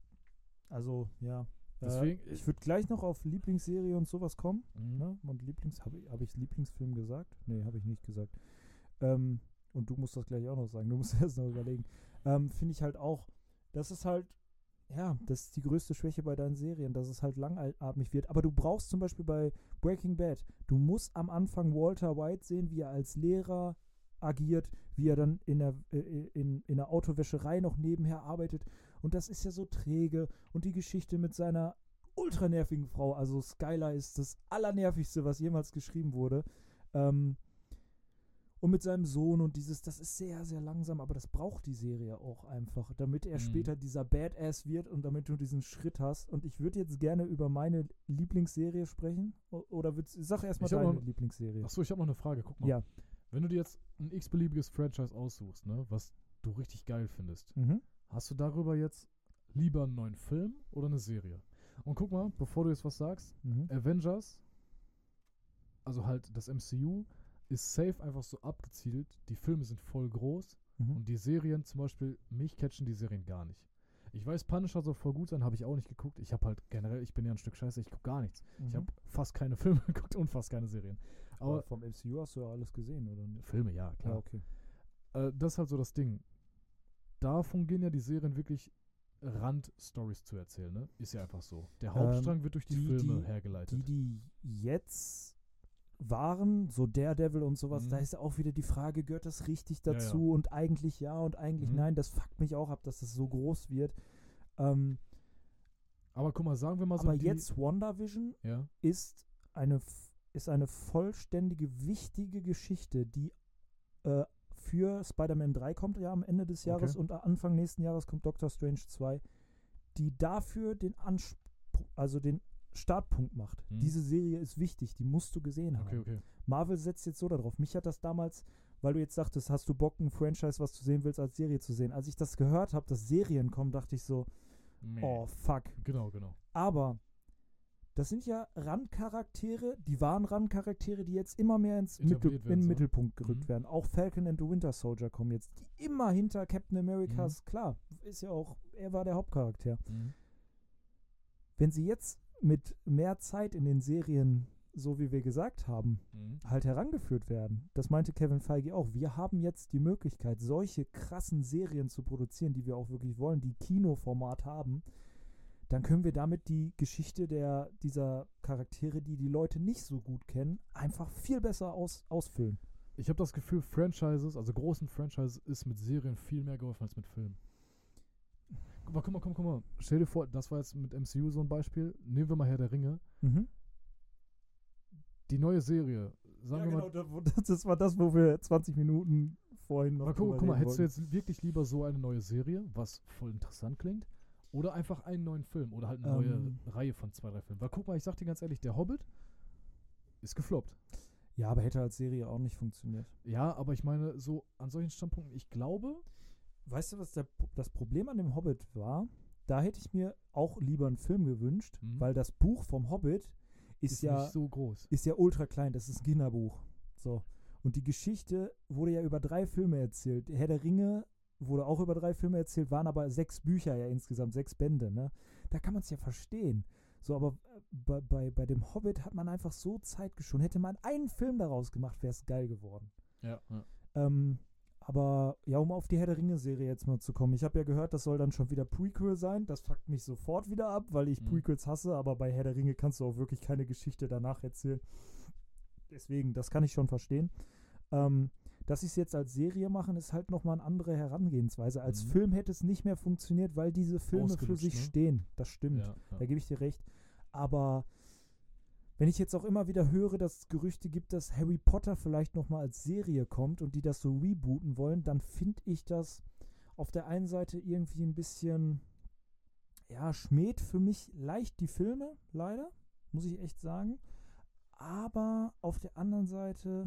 also, ja. deswegen, äh, ich würde gleich noch auf Lieblingsserie und sowas kommen. Mhm. Ne? Und Lieblings, habe ich, hab ich Lieblingsfilm gesagt? Nee, habe ich nicht gesagt. Ähm, und du musst das gleich auch noch sagen. Du musst erst noch überlegen. Ähm, Finde ich halt auch, das ist halt, ja, das ist die größte Schwäche bei deinen Serien, dass es halt langatmig wird. Aber du brauchst zum Beispiel bei Breaking Bad, du musst am Anfang Walter White sehen, wie er als Lehrer agiert, wie er dann in der, äh, in, in der Autowäscherei noch nebenher arbeitet. Und das ist ja so träge. Und die Geschichte mit seiner ultra nervigen Frau. Also Skylar ist das Allernervigste, was jemals geschrieben wurde. Ähm, und mit seinem Sohn und dieses, das ist sehr, sehr langsam, aber das braucht die Serie auch einfach, damit er Mhm. später dieser Badass wird und damit du diesen Schritt hast. Und ich würde jetzt gerne über meine Lieblingsserie sprechen. O- Oder würdest, sag erstmal Ich hab deine noch- Lieblingsserie. Achso, ich habe noch eine Frage. Guck mal. Ja. Wenn du dir jetzt ein x-beliebiges Franchise aussuchst, ne, was du richtig geil findest, Mhm. hast du darüber jetzt lieber einen neuen Film oder eine Serie? Und guck mal, bevor du jetzt was sagst, Mhm. Avengers, also halt das M C U, ist safe einfach so abgezielt. Die Filme sind voll groß Mhm. und die Serien zum Beispiel, mich catchen die Serien gar nicht. Ich weiß, Punisher soll voll gut sein, habe ich auch nicht geguckt. Ich habe halt generell, ich bin ja ein Stück Scheiße, ich gucke gar nichts. Ich Mhm. habe fast keine Filme geguckt und fast keine Serien. Aber Aber vom M C U hast du ja alles gesehen, oder nicht? Filme, ja, klar. Ja, okay. Äh, das ist halt so das Ding. Da fungieren ja die Serien wirklich Randstories zu erzählen, ne? Ist ja einfach so. Der Ähm, Hauptstrang wird durch die, die- Filme die- hergeleitet. Die, die jetzt waren, so Daredevil und sowas, Mhm. da ist ja auch wieder die Frage, gehört das richtig Ja, ja. dazu und eigentlich ja und eigentlich Mhm. nein. Das fuckt mich auch ab, dass das so groß wird. Ähm, Aber guck mal, sagen wir mal so aber die, jetzt WandaVision ja, ist eine, f- ist eine vollständige, wichtige Geschichte, die äh, für Spider-Man drei kommt ja am Ende des Jahres Okay. und Anfang nächsten Jahres kommt Doctor Strange zwei, die dafür den Anspruch, also den Startpunkt macht. Mhm. Diese Serie ist wichtig, die musst du gesehen haben. okay, okay. Marvel setzt jetzt so darauf. Mich hat das damals, weil du jetzt sagtest, hast du Bock, ein Franchise, was du sehen willst, als Serie zu sehen. Als ich das gehört habe, dass Serien kommen, dachte ich so, Meh. oh fuck. Genau, genau. Aber das sind ja Randcharaktere, die wahren Randcharaktere, die jetzt immer mehr ins Etabliert Mittel, werden, in den so. Mittelpunkt gerückt Mhm. werden. Auch Falcon and the Winter Soldier kommen jetzt, die immer hinter Captain Americas, Mhm. klar, ist ja auch, er war der Hauptcharakter. Mhm. Wenn sie jetzt mit mehr Zeit in den Serien, so wie wir gesagt haben, Mhm. halt herangeführt werden. Das meinte Kevin Feige auch. Wir haben jetzt die Möglichkeit, solche krassen Serien zu produzieren, die wir auch wirklich wollen, die Kinoformat haben. Dann können wir damit die Geschichte der, dieser Charaktere, die die Leute nicht so gut kennen, einfach viel besser aus, ausfüllen. Ich habe das Gefühl, Franchises, also großen Franchises, ist mit Serien viel mehr geholfen als mit Filmen. Guck mal, guck mal, guck mal, guck mal. Stell dir vor, das war jetzt mit M C U so ein Beispiel. Nehmen wir mal Herr der Ringe. Mhm. Die neue Serie, sagen wir mal. da- wo- das, das war das, wo wir zwanzig Minuten vorhin noch Aber guck, drüber guck mal, reden hättest du wollten. jetzt wirklich lieber so eine neue Serie, was voll interessant klingt, oder einfach einen neuen Film oder halt eine neue Ähm. Reihe von zwei, drei Filmen? Weil guck mal, ich sag dir ganz ehrlich, der Hobbit ist gefloppt. Ja, aber hätte als Serie auch nicht funktioniert. Ja, aber ich meine, so an solchen Standpunkten, ich glaube, Weißt du, was der, das Problem an dem Hobbit war? Da hätte ich mir auch lieber einen Film gewünscht, Mhm. weil das Buch vom Hobbit ist, ist ja nicht so groß. ist ja ultra klein, das ist ein Kinderbuch. So. Und die Geschichte wurde ja über drei Filme erzählt. Herr der Ringe wurde auch über drei Filme erzählt, waren aber sechs Bücher ja insgesamt, sechs Bände, ne? Da kann man es ja verstehen. So, aber äh, bei, bei, bei dem Hobbit hat man einfach so Zeit geschoren. Hätte man einen Film daraus gemacht, wäre es geil geworden. Ja, ja. Ähm, aber ja, um auf die Herr der Ringe-Serie jetzt mal zu kommen. Ich habe ja gehört, das soll dann schon wieder Prequel sein. Das fuckt mich sofort wieder ab, weil ich Mhm. Prequels hasse, aber bei Herr der Ringe kannst du auch wirklich keine Geschichte danach erzählen. Deswegen, das kann ich schon verstehen. Ähm, dass sie es jetzt als Serie machen, ist halt nochmal eine andere Herangehensweise. Als Mhm. Film hätte es nicht mehr funktioniert, weil diese Filme für Ausgelutscht, sich ne? stehen. Das stimmt. Ja, ja. Da gebe ich dir recht. Aber wenn ich jetzt auch immer wieder höre, dass es Gerüchte gibt, dass Harry Potter vielleicht nochmal als Serie kommt und die das so rebooten wollen, dann finde ich das auf der einen Seite irgendwie ein bisschen, ja, schmäht für mich leicht die Filme, leider, muss ich echt sagen. Aber auf der anderen Seite,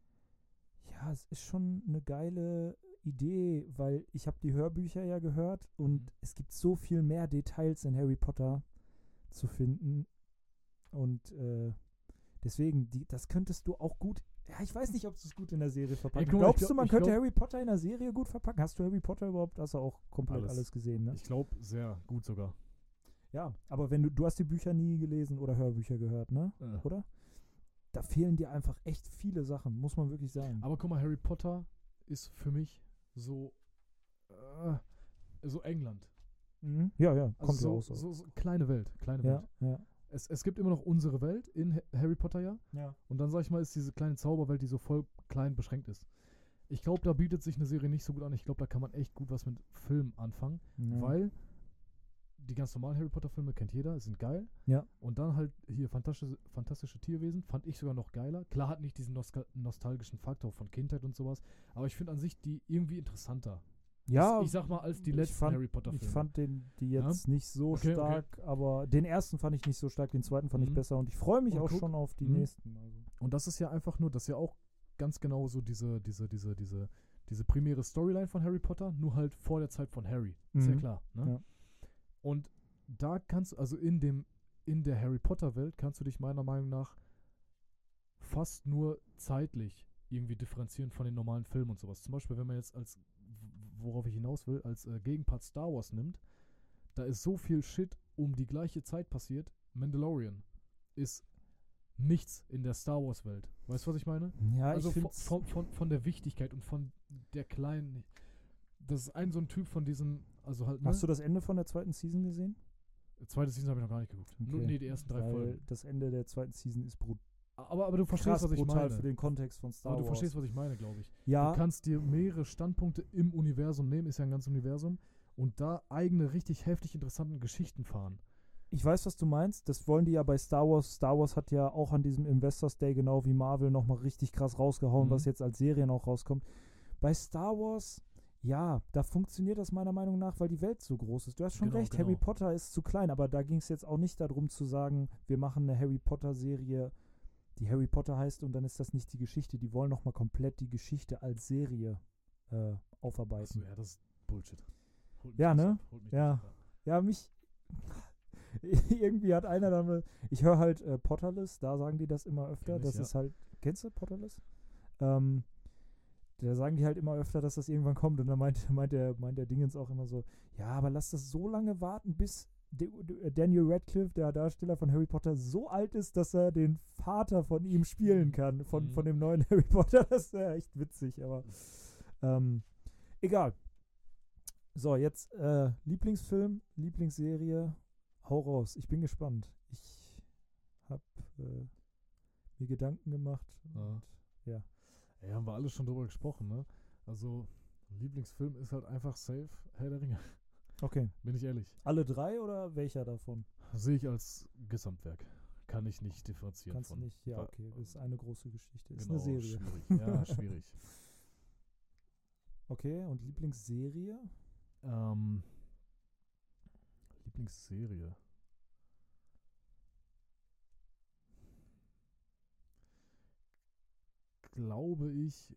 ja, es ist schon eine geile Idee, weil ich habe die Hörbücher ja gehört und Mhm. es gibt so viel mehr Details in Harry Potter zu finden. Und äh, deswegen, die, das könntest du auch gut. Ja, ich weiß nicht, ob du es gut in der Serie verpacken. guck mal, ich Glaubst glaub- du, man ich könnte glaub- Harry Potter in der Serie gut verpacken? Hast du Harry Potter überhaupt? Hast du auch komplett alles, Alles. gesehen, ne? Ich glaube, sehr gut sogar. Ja, aber wenn du, du hast die Bücher nie gelesen oder Hörbücher gehört, ne? Äh. Oder? Da fehlen dir einfach echt viele Sachen, muss man wirklich sagen. Aber guck mal, Harry Potter ist für mich so, äh, so England. Mhm. Ja, ja, Also kommt ja so, auch so. so, so kleine Welt, kleine Ja, Welt. ja, Es, es gibt immer noch unsere Welt in Ha- Harry Potter, ja. ja. Und dann, sag ich mal, ist diese kleine Zauberwelt, die so voll klein beschränkt ist. Ich glaube, da bietet sich eine Serie nicht so gut an. Ich glaube, da kann man echt gut was mit Film anfangen, ja. weil die ganz normalen Harry Potter Filme kennt jeder, sind geil. Ja. Und dann halt hier fantastische, fantastische Tierwesen, fand ich sogar noch geiler. Klar hat nicht diesen Nostal nostalgischen Faktor von Kindheit und sowas, aber ich finde an sich die irgendwie interessanter. Ja, ich, ich sag mal, als die ich letzten fand, Harry Potter Filme. Ich fand den, die Ja? jetzt nicht so Okay, okay. stark, aber den ersten fand ich nicht so stark, den zweiten fand ich Mhm. besser und ich freue mich Und auch guck, schon auf die mhm. nächsten. Also. Und das ist ja einfach nur, das ist ja auch ganz genau so diese, diese, diese, diese, diese primäre Storyline von Harry Potter, nur halt vor der Zeit von Harry. Ist ja Mhm. klar, ne? Ja. Und da kannst du, also in dem, in der Harry Potter Welt kannst du dich meiner Meinung nach fast nur zeitlich irgendwie differenzieren von den normalen Filmen und sowas. Zum Beispiel, wenn man jetzt als, worauf ich hinaus will, als äh, Gegenpart Star Wars nimmt, da ist so viel Shit um die gleiche Zeit passiert. Mandalorian ist nichts in der Star Wars Welt. Weißt du, was ich meine? Ja, Also ich von, find's, von, von, von der Wichtigkeit und von der kleinen. Das ist ein so ein Typ von diesem, also halt, ne? hast du das Ende von der zweiten Season gesehen? Zweite Season habe ich noch gar nicht geguckt. Nur, Okay. nee, die ersten drei Weil Folgen. das Ende der zweiten Season ist brut Aber, aber du verstehst, krass was ich brutal meine. für den Kontext von Star Aber du Wars. verstehst, was ich meine, glaube ich. ja, Du kannst dir mehrere Standpunkte im Universum nehmen, ist ja ein ganzes Universum, und da eigene, richtig heftig interessanten Geschichten fahren. ich weiß, was du meinst. Das wollen die ja bei Star Wars. Star Wars hat ja auch an diesem Investors Day, genau wie Marvel, nochmal richtig krass rausgehauen, Mhm. was jetzt als Serien auch rauskommt. Bei Star Wars, ja, da funktioniert das meiner Meinung nach, weil die Welt so groß ist. Du hast schon Genau, recht, genau. Harry Potter ist zu klein, aber da ging es jetzt auch nicht darum zu sagen, wir machen eine Harry Potter-Serie, die Harry Potter heißt, und dann ist das nicht die Geschichte. Die wollen nochmal komplett die Geschichte als Serie äh, aufarbeiten. Achso, ja, das ist Bullshit. Holt mich Ja, nicht ne? ab, holt mich Ja. nicht ab. Ja, mich. Irgendwie hat einer dann. Ich höre halt äh, Potterless, da sagen die das immer öfter. Kenn ich, das ja. ist halt. Kennst du Potterless? Ähm, da sagen die halt immer öfter, dass das irgendwann kommt. Und dann meint, meint, der, meint der Dingens auch immer so: Ja, aber lass das so lange warten, bis D- D- Daniel Radcliffe, der Darsteller von Harry Potter, so alt ist, dass er den Vater von ihm spielen kann. Von, Mhm. von dem neuen Harry Potter. Das ist ja echt witzig, aber. Ähm, egal. So, jetzt äh, Lieblingsfilm, Lieblingsserie, hau raus. Ich bin gespannt. Ich habe äh, mir Gedanken gemacht. Ja. Und, ja. Ey, haben wir alle schon drüber gesprochen, ne? Also, Lieblingsfilm ist halt einfach safe Herr der Ringe. Okay. Bin ich ehrlich. Alle drei oder welcher davon? Sehe ich als Gesamtwerk. Kann ich nicht differenzieren Kannst von. nicht. Ja, Wa- okay. Das ist eine große Geschichte. Ist Genau, eine Serie. schwierig. Ja, schwierig. Okay, und Lieblingsserie? Ähm, Lieblingsserie. Glaube ich.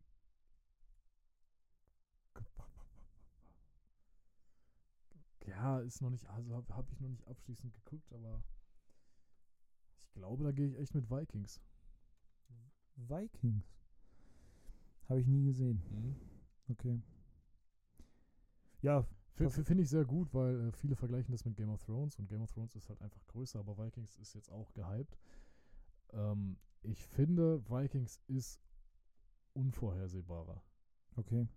Ja, ist noch nicht, also habe hab ich noch nicht abschließend geguckt, aber ich glaube, da gehe ich echt mit Vikings. Vikings. Habe ich nie gesehen. Okay. Ja, F- Was- Finde ich sehr gut, weil äh, viele vergleichen das mit Game of Thrones und Game of Thrones ist halt einfach größer, aber Vikings ist jetzt auch gehypt. Ähm, ich finde, Vikings ist unvorhersehbarer okay.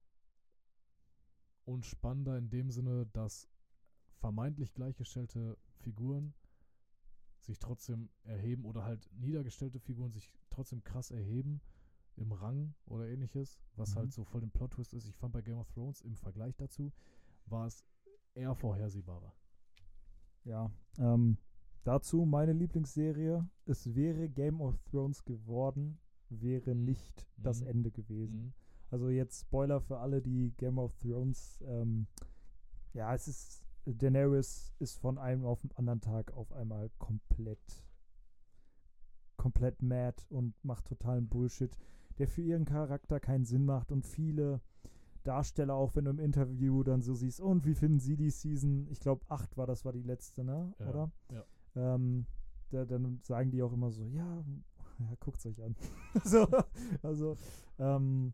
und spannender in dem Sinne, dass vermeintlich gleichgestellte Figuren sich trotzdem erheben oder halt niedergestellte Figuren sich trotzdem krass erheben im Rang oder ähnliches, was Mhm. halt so voll den Plot-Twist ist. Ich fand bei Game of Thrones im Vergleich dazu war es eher vorhersehbarer. Ja, ähm, dazu meine Lieblingsserie. Es wäre Game of Thrones geworden, wäre Mhm. nicht das Mhm. Ende gewesen. Mhm. Also jetzt Spoiler für alle, die Game of Thrones, ähm, ja, es ist, Daenerys ist von einem auf den anderen Tag auf einmal komplett, komplett mad und macht totalen Bullshit, der für ihren Charakter keinen Sinn macht und viele Darsteller, auch wenn du im Interview dann so siehst, und wie finden sie die Season? Ich glaube, acht war das war die letzte, ne? Ja, Oder? ja. Ähm, da, dann sagen die auch immer so, ja, ja guckt's euch an. so, also, ähm,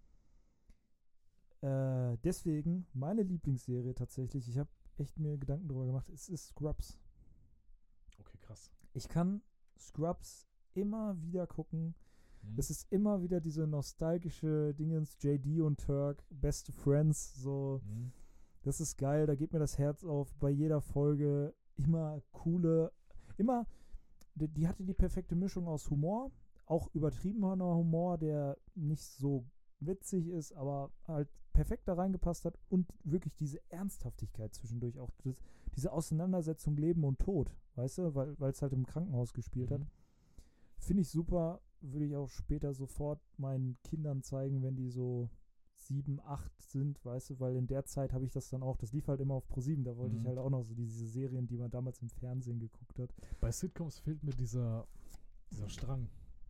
äh, deswegen, meine Lieblingsserie tatsächlich, ich habe echt mir Gedanken drüber gemacht, es ist Scrubs. Okay, krass. Ich kann Scrubs immer wieder gucken. Mhm. Es ist immer wieder diese nostalgische Dingens, J D und Turk, beste Friends, so. Mhm. Das ist geil, da geht mir das Herz auf. Bei jeder Folge immer coole, immer, die, die hatte die perfekte Mischung aus Humor, auch übertriebener Humor, der nicht so witzig ist, aber halt perfekt da reingepasst hat und wirklich diese Ernsthaftigkeit zwischendurch auch. Das, diese Auseinandersetzung Leben und Tod, weißt du, weil es halt im Krankenhaus gespielt hat. Mhm. Finde ich super, würde ich auch später sofort meinen Kindern zeigen, wenn die so sieben, acht sind, weißt du, weil in der Zeit habe ich das dann auch, das lief halt immer auf ProSieben, da wollte Mhm. ich halt auch noch so diese Serien, die man damals im Fernsehen geguckt hat. Bei Sitcoms fehlt mir dieser, dieser Strang.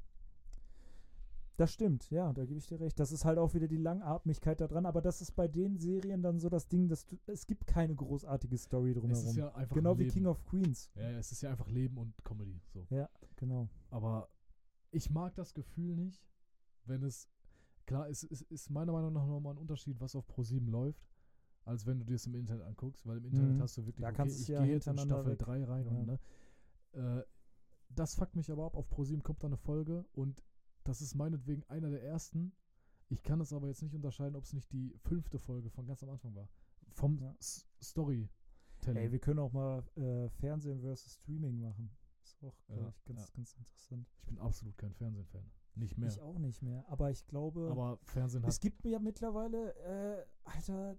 Das stimmt, ja, da gebe ich dir recht. Das ist halt auch wieder die Langatmigkeit da dran, aber das ist bei den Serien dann so das Ding, dass du, es gibt keine großartige Story Es drumherum. ist ja einfach Genau wie Leben. King of Queens. Ja, ja, es ist ja einfach Leben und Comedy. So. Ja, genau. Aber ich mag das Gefühl nicht, wenn es, klar, es ist, ist meiner Meinung nach nochmal ein Unterschied, was auf ProSieben läuft, als wenn du dir es im Internet anguckst, weil im Internet Mhm. hast du wirklich, Da okay, kannst du ich es ja gehe jetzt in hintereinander Staffel weg. drei rein Ja. und, ne, äh, das fuckt mich aber ab, auf ProSieben kommt da eine Folge und das ist meinetwegen einer der ersten. Ich kann es aber jetzt nicht unterscheiden, ob es nicht die fünfte Folge von ganz am Anfang war. Vom Ja. S- Storytelling. Ey, wir können auch mal äh, Fernsehen versus Streaming machen. Ist auch, glaube Ja, ich, ganz, ja. ganz interessant. Ich bin absolut kein Fernsehen-Fan. Nicht mehr. Ich auch nicht mehr, aber ich glaube, Aber Fernsehen hat es gibt ja mittlerweile, äh, Alter,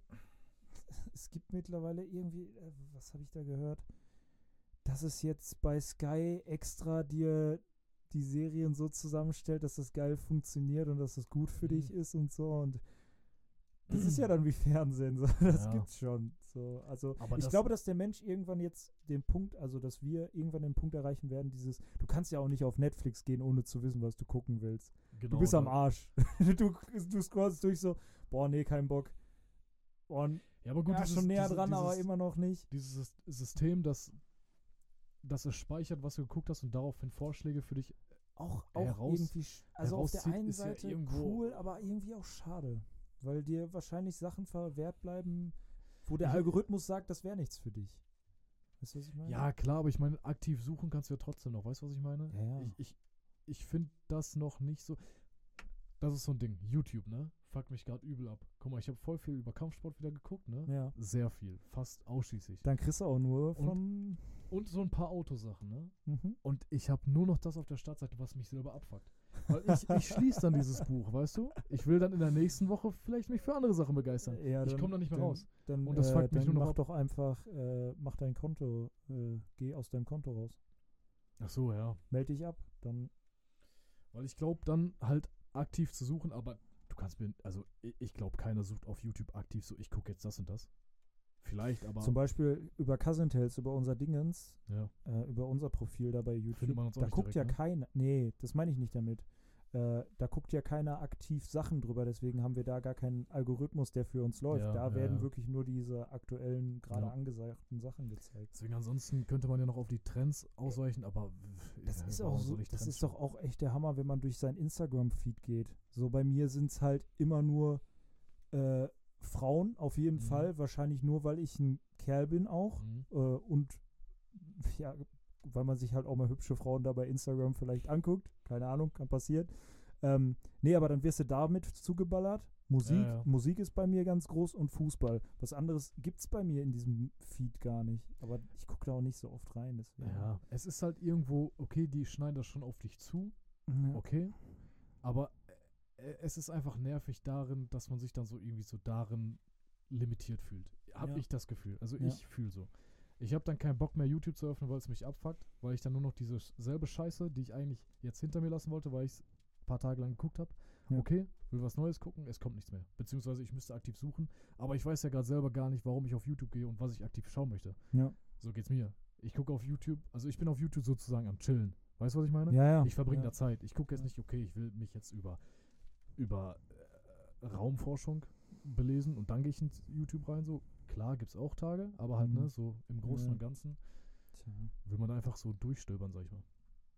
es gibt mittlerweile irgendwie, äh, was habe ich da gehört, dass es jetzt bei Sky extra dir die Serien so zusammenstellt, dass das geil funktioniert und dass das gut für Mhm. dich ist und so und das ist ja dann wie Fernsehen, so. Das Ja. gibt's schon. So. Also Aber ich das- glaube, dass der Mensch irgendwann jetzt den Punkt, also dass wir irgendwann den Punkt erreichen werden, dieses, du kannst ja auch nicht auf Netflix gehen, ohne zu wissen, was du gucken willst. genau, Du bist am ne? Arsch. du, du scrollst durch so, boah, nee, kein Bock. Und Ja, aber gut, ja, dieses, schon näher diese, dran, dieses, aber immer noch nicht. dieses System, das, das es speichert, was du geguckt hast und daraufhin Vorschläge für dich. Auch, Äh, auch heraus- irgendwie, sch- also auf der herauszieht, einen ist ja Seite irgendwo- cool, aber irgendwie auch schade. Weil dir wahrscheinlich Sachen verwehrt bleiben, wo der Ich- Algorithmus sagt, das wäre nichts für dich. Weißt du, was ich meine? Ja, klar, aber ich meine, aktiv suchen kannst du ja trotzdem noch. Weißt du, was ich meine? Ja, ja. Ich, ich, ich finde das noch nicht so. Das ist so ein Ding. YouTube, ne? Fuck mich gerade übel ab. Guck mal, ich habe voll viel über Kampfsport wieder geguckt, ne? Ja. Sehr viel. Fast ausschließlich. Dann kriegst du auch nur Und- von. Und so ein paar Autosachen, ne? Mhm. Und ich habe nur noch das auf der Startseite, was mich selber abfuckt. Weil ich, ich schließe dann dieses Buch, weißt du? Ich will dann in der nächsten Woche vielleicht mich für andere Sachen begeistern. Ja, Ich dann- komm da nicht mehr dann, raus. Dann, Und das äh, fuckt mich dann nur noch mach ab. doch einfach, äh, mach dein Konto, äh, geh aus deinem Konto raus. Ach so, ja. Meld dich ab, dann. Weil ich glaube, dann halt aktiv zu suchen, aber du kannst mir, also ich, ich glaube, keiner sucht auf YouTube aktiv so, ich gucke jetzt das und das. Vielleicht, aber Zum Beispiel über Cousin Tales, über unser Dingens, ja. äh, über unser Profil da bei YouTube. Findet man uns auch Da nicht guckt ja direkt, ne? keiner. Nee, das meine ich nicht damit. Äh, da guckt ja keiner aktiv Sachen drüber, deswegen haben wir da gar keinen Algorithmus, der für uns läuft. Ja, da ja, werden ja. wirklich nur diese aktuellen, gerade Ja. angesagten Sachen gezeigt. Deswegen ansonsten könnte man ja noch auf die Trends ausweichen, aber Das ja, ist warum auch so, soll ich das Trends ist doch auch echt der Hammer, wenn man durch sein Instagram-Feed geht. So bei mir sind es halt immer nur äh, Frauen, auf jeden Mhm. Fall. Wahrscheinlich nur, weil ich ein Kerl bin auch. Mhm. Äh, und ja, weil man sich halt auch mal hübsche Frauen da bei Instagram vielleicht anguckt. Keine Ahnung, kann passieren. Ähm, nee, aber dann wirst du damit zugeballert. Musik, Ja, ja. Musik ist bei mir ganz groß und Fußball. Was anderes gibt es bei mir in diesem Feed gar nicht. Aber ich gucke da auch nicht so oft rein. Deswegen. Ja, es ist halt irgendwo, okay, die schneiden das schon auf dich zu, Ja. okay, aber äh, es ist einfach nervig darin, dass man sich dann so irgendwie so darin limitiert fühlt. Hab Ja. ich das Gefühl. Also Ja. ich fühle so. Ich habe dann keinen Bock mehr YouTube zu öffnen, weil es mich abfuckt, weil ich dann nur noch diese selbe Scheiße, die ich eigentlich jetzt hinter mir lassen wollte, weil ich es ein paar Tage lang geguckt habe. Ja. Okay, will was Neues gucken, es kommt nichts mehr. Beziehungsweise ich müsste aktiv suchen, aber ich weiß ja gerade selber gar nicht, warum ich auf YouTube gehe und was ich aktiv schauen möchte. Ja. So geht's mir. Ich gucke auf YouTube, also ich bin auf YouTube sozusagen am Chillen. Weißt du, was ich meine? Ja, ja. Ich verbringe ja. da Zeit. Ich gucke jetzt Ja. nicht, okay, ich will mich jetzt über, über äh, Raumforschung belesen und dann gehe ich ins YouTube rein. So, klar, gibt's auch Tage, aber halt, Mhm. ne, so im Großen Ja. und Ganzen Tja. will man einfach so durchstöbern, sag ich mal.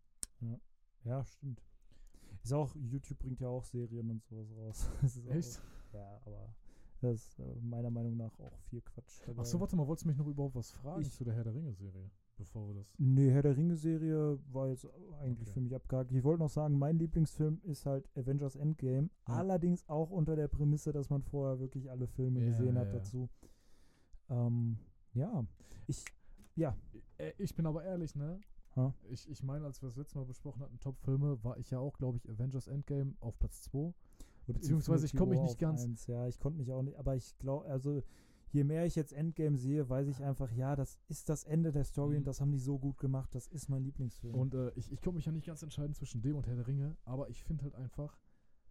Ja, stimmt. Ist auch, YouTube bringt ja auch Serien und sowas raus. Das ist Echt? Auch, ja, aber das ist äh, meiner Meinung nach auch viel Quatsch dabei. Ach so, warte mal, wolltest du mich noch überhaupt was fragen Ich- zu der Herr der Ringe-Serie, bevor wir das... Nee, Herr der Ringe-Serie war jetzt eigentlich Okay. für mich abgehakt. Ich wollte noch sagen, mein Lieblingsfilm ist halt Avengers Endgame. Ja. Allerdings auch unter der Prämisse, dass man vorher wirklich alle Filme Ja, gesehen ja, hat ja. dazu. Ähm, ja, ich, ja, Äh, Ich bin aber ehrlich, ne? Ha? Ich, ich meine, als wir das letzte Mal besprochen hatten, Top-Filme, war ich ja auch, glaube ich, Avengers Endgame auf Platz zwei. und Beziehungsweise ich Infinity konnte mich War nicht auf ganz- eins. Ja, ich konnte mich auch nicht, aber ich glaube, also je mehr ich jetzt Endgame sehe, weiß ich einfach, ja, das ist das Ende der Story Mhm. und das haben die so gut gemacht, das ist mein Lieblingsfilm. Und äh, ich, ich konnte mich ja nicht ganz entscheiden zwischen dem und Herr der Ringe, aber ich finde halt einfach,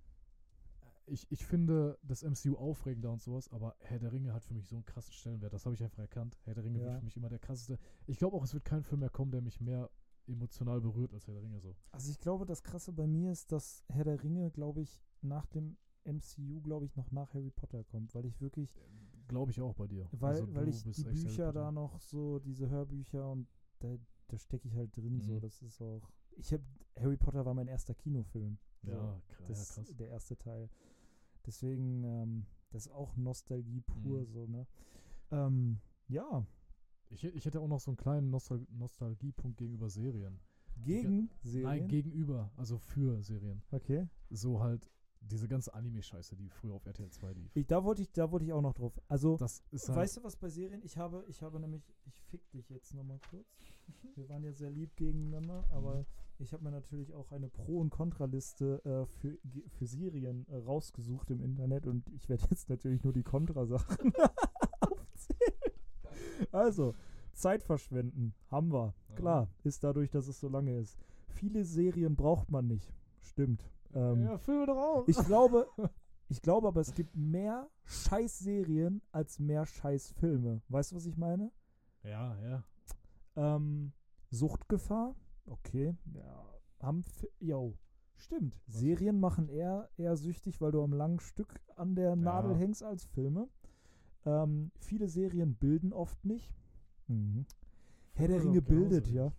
ich, ich finde das M C U aufregender und sowas, aber Herr der Ringe hat für mich so einen krassen Stellenwert, das habe ich einfach erkannt. Herr der Ringe Ja. wird für mich immer der krasseste. Ich glaube auch, es wird kein Film mehr kommen, der mich mehr emotional berührt als Herr der Ringe so. Also ich glaube, das Krasse bei mir ist, dass Herr der Ringe, glaube ich, nach dem M C U, glaube ich, noch nach Harry Potter kommt, weil ich wirklich, Glaube ich auch bei dir. weil, Also weil du ich bist die echt Harry Bücher Potter. da noch so, diese Hörbücher und da, da stecke ich halt drin so, Mhm. das ist auch, ich habe, Harry Potter war mein erster Kinofilm. So, Ja, kr- ja, das, krass. der erste Teil. Deswegen, ähm, das ist auch Nostalgie pur, Mhm. so, ne? Ähm, ja, Ich, ich hätte auch noch so einen kleinen Nostal Nostalgiepunkt gegenüber Serien. gegen Serien. Nein, gegenüber, also für Serien. Okay. So halt diese ganze Anime-Scheiße, die früher auf R T L zwei lief. Ich, da wollte ich, da wollte ich auch noch drauf. Also, Das ist halt, weißt du was bei Serien? Ich habe, ich habe nämlich, ich fick dich jetzt nochmal kurz. Wir waren ja sehr lieb gegeneinander, aber ich habe mir natürlich auch eine Pro- und Kontraliste äh, für, ge- für Serien äh, rausgesucht im Internet und ich werde jetzt natürlich nur die Kontrasachen aufzählen. Also, Zeit verschwenden, haben wir. Ja. Klar, ist dadurch, dass es so lange ist. Viele Serien braucht man nicht. Stimmt. Ähm, ja, Filme doch auch. ich glaube, ich glaube aber, es gibt mehr Scheiß-Serien als mehr Scheiß-Filme. Weißt du, was ich meine? Ja, ja. Ähm, Suchtgefahr? Okay. Ja. Haben, Fi- yo. Stimmt. Was? Serien machen eher, eher süchtig, weil du am langen Stück an der Nadel Ja. hängst als Filme. Ähm, viele Serien bilden oft nicht. Mhm. Herr der Filme Ringe doch genauso bildet, ja.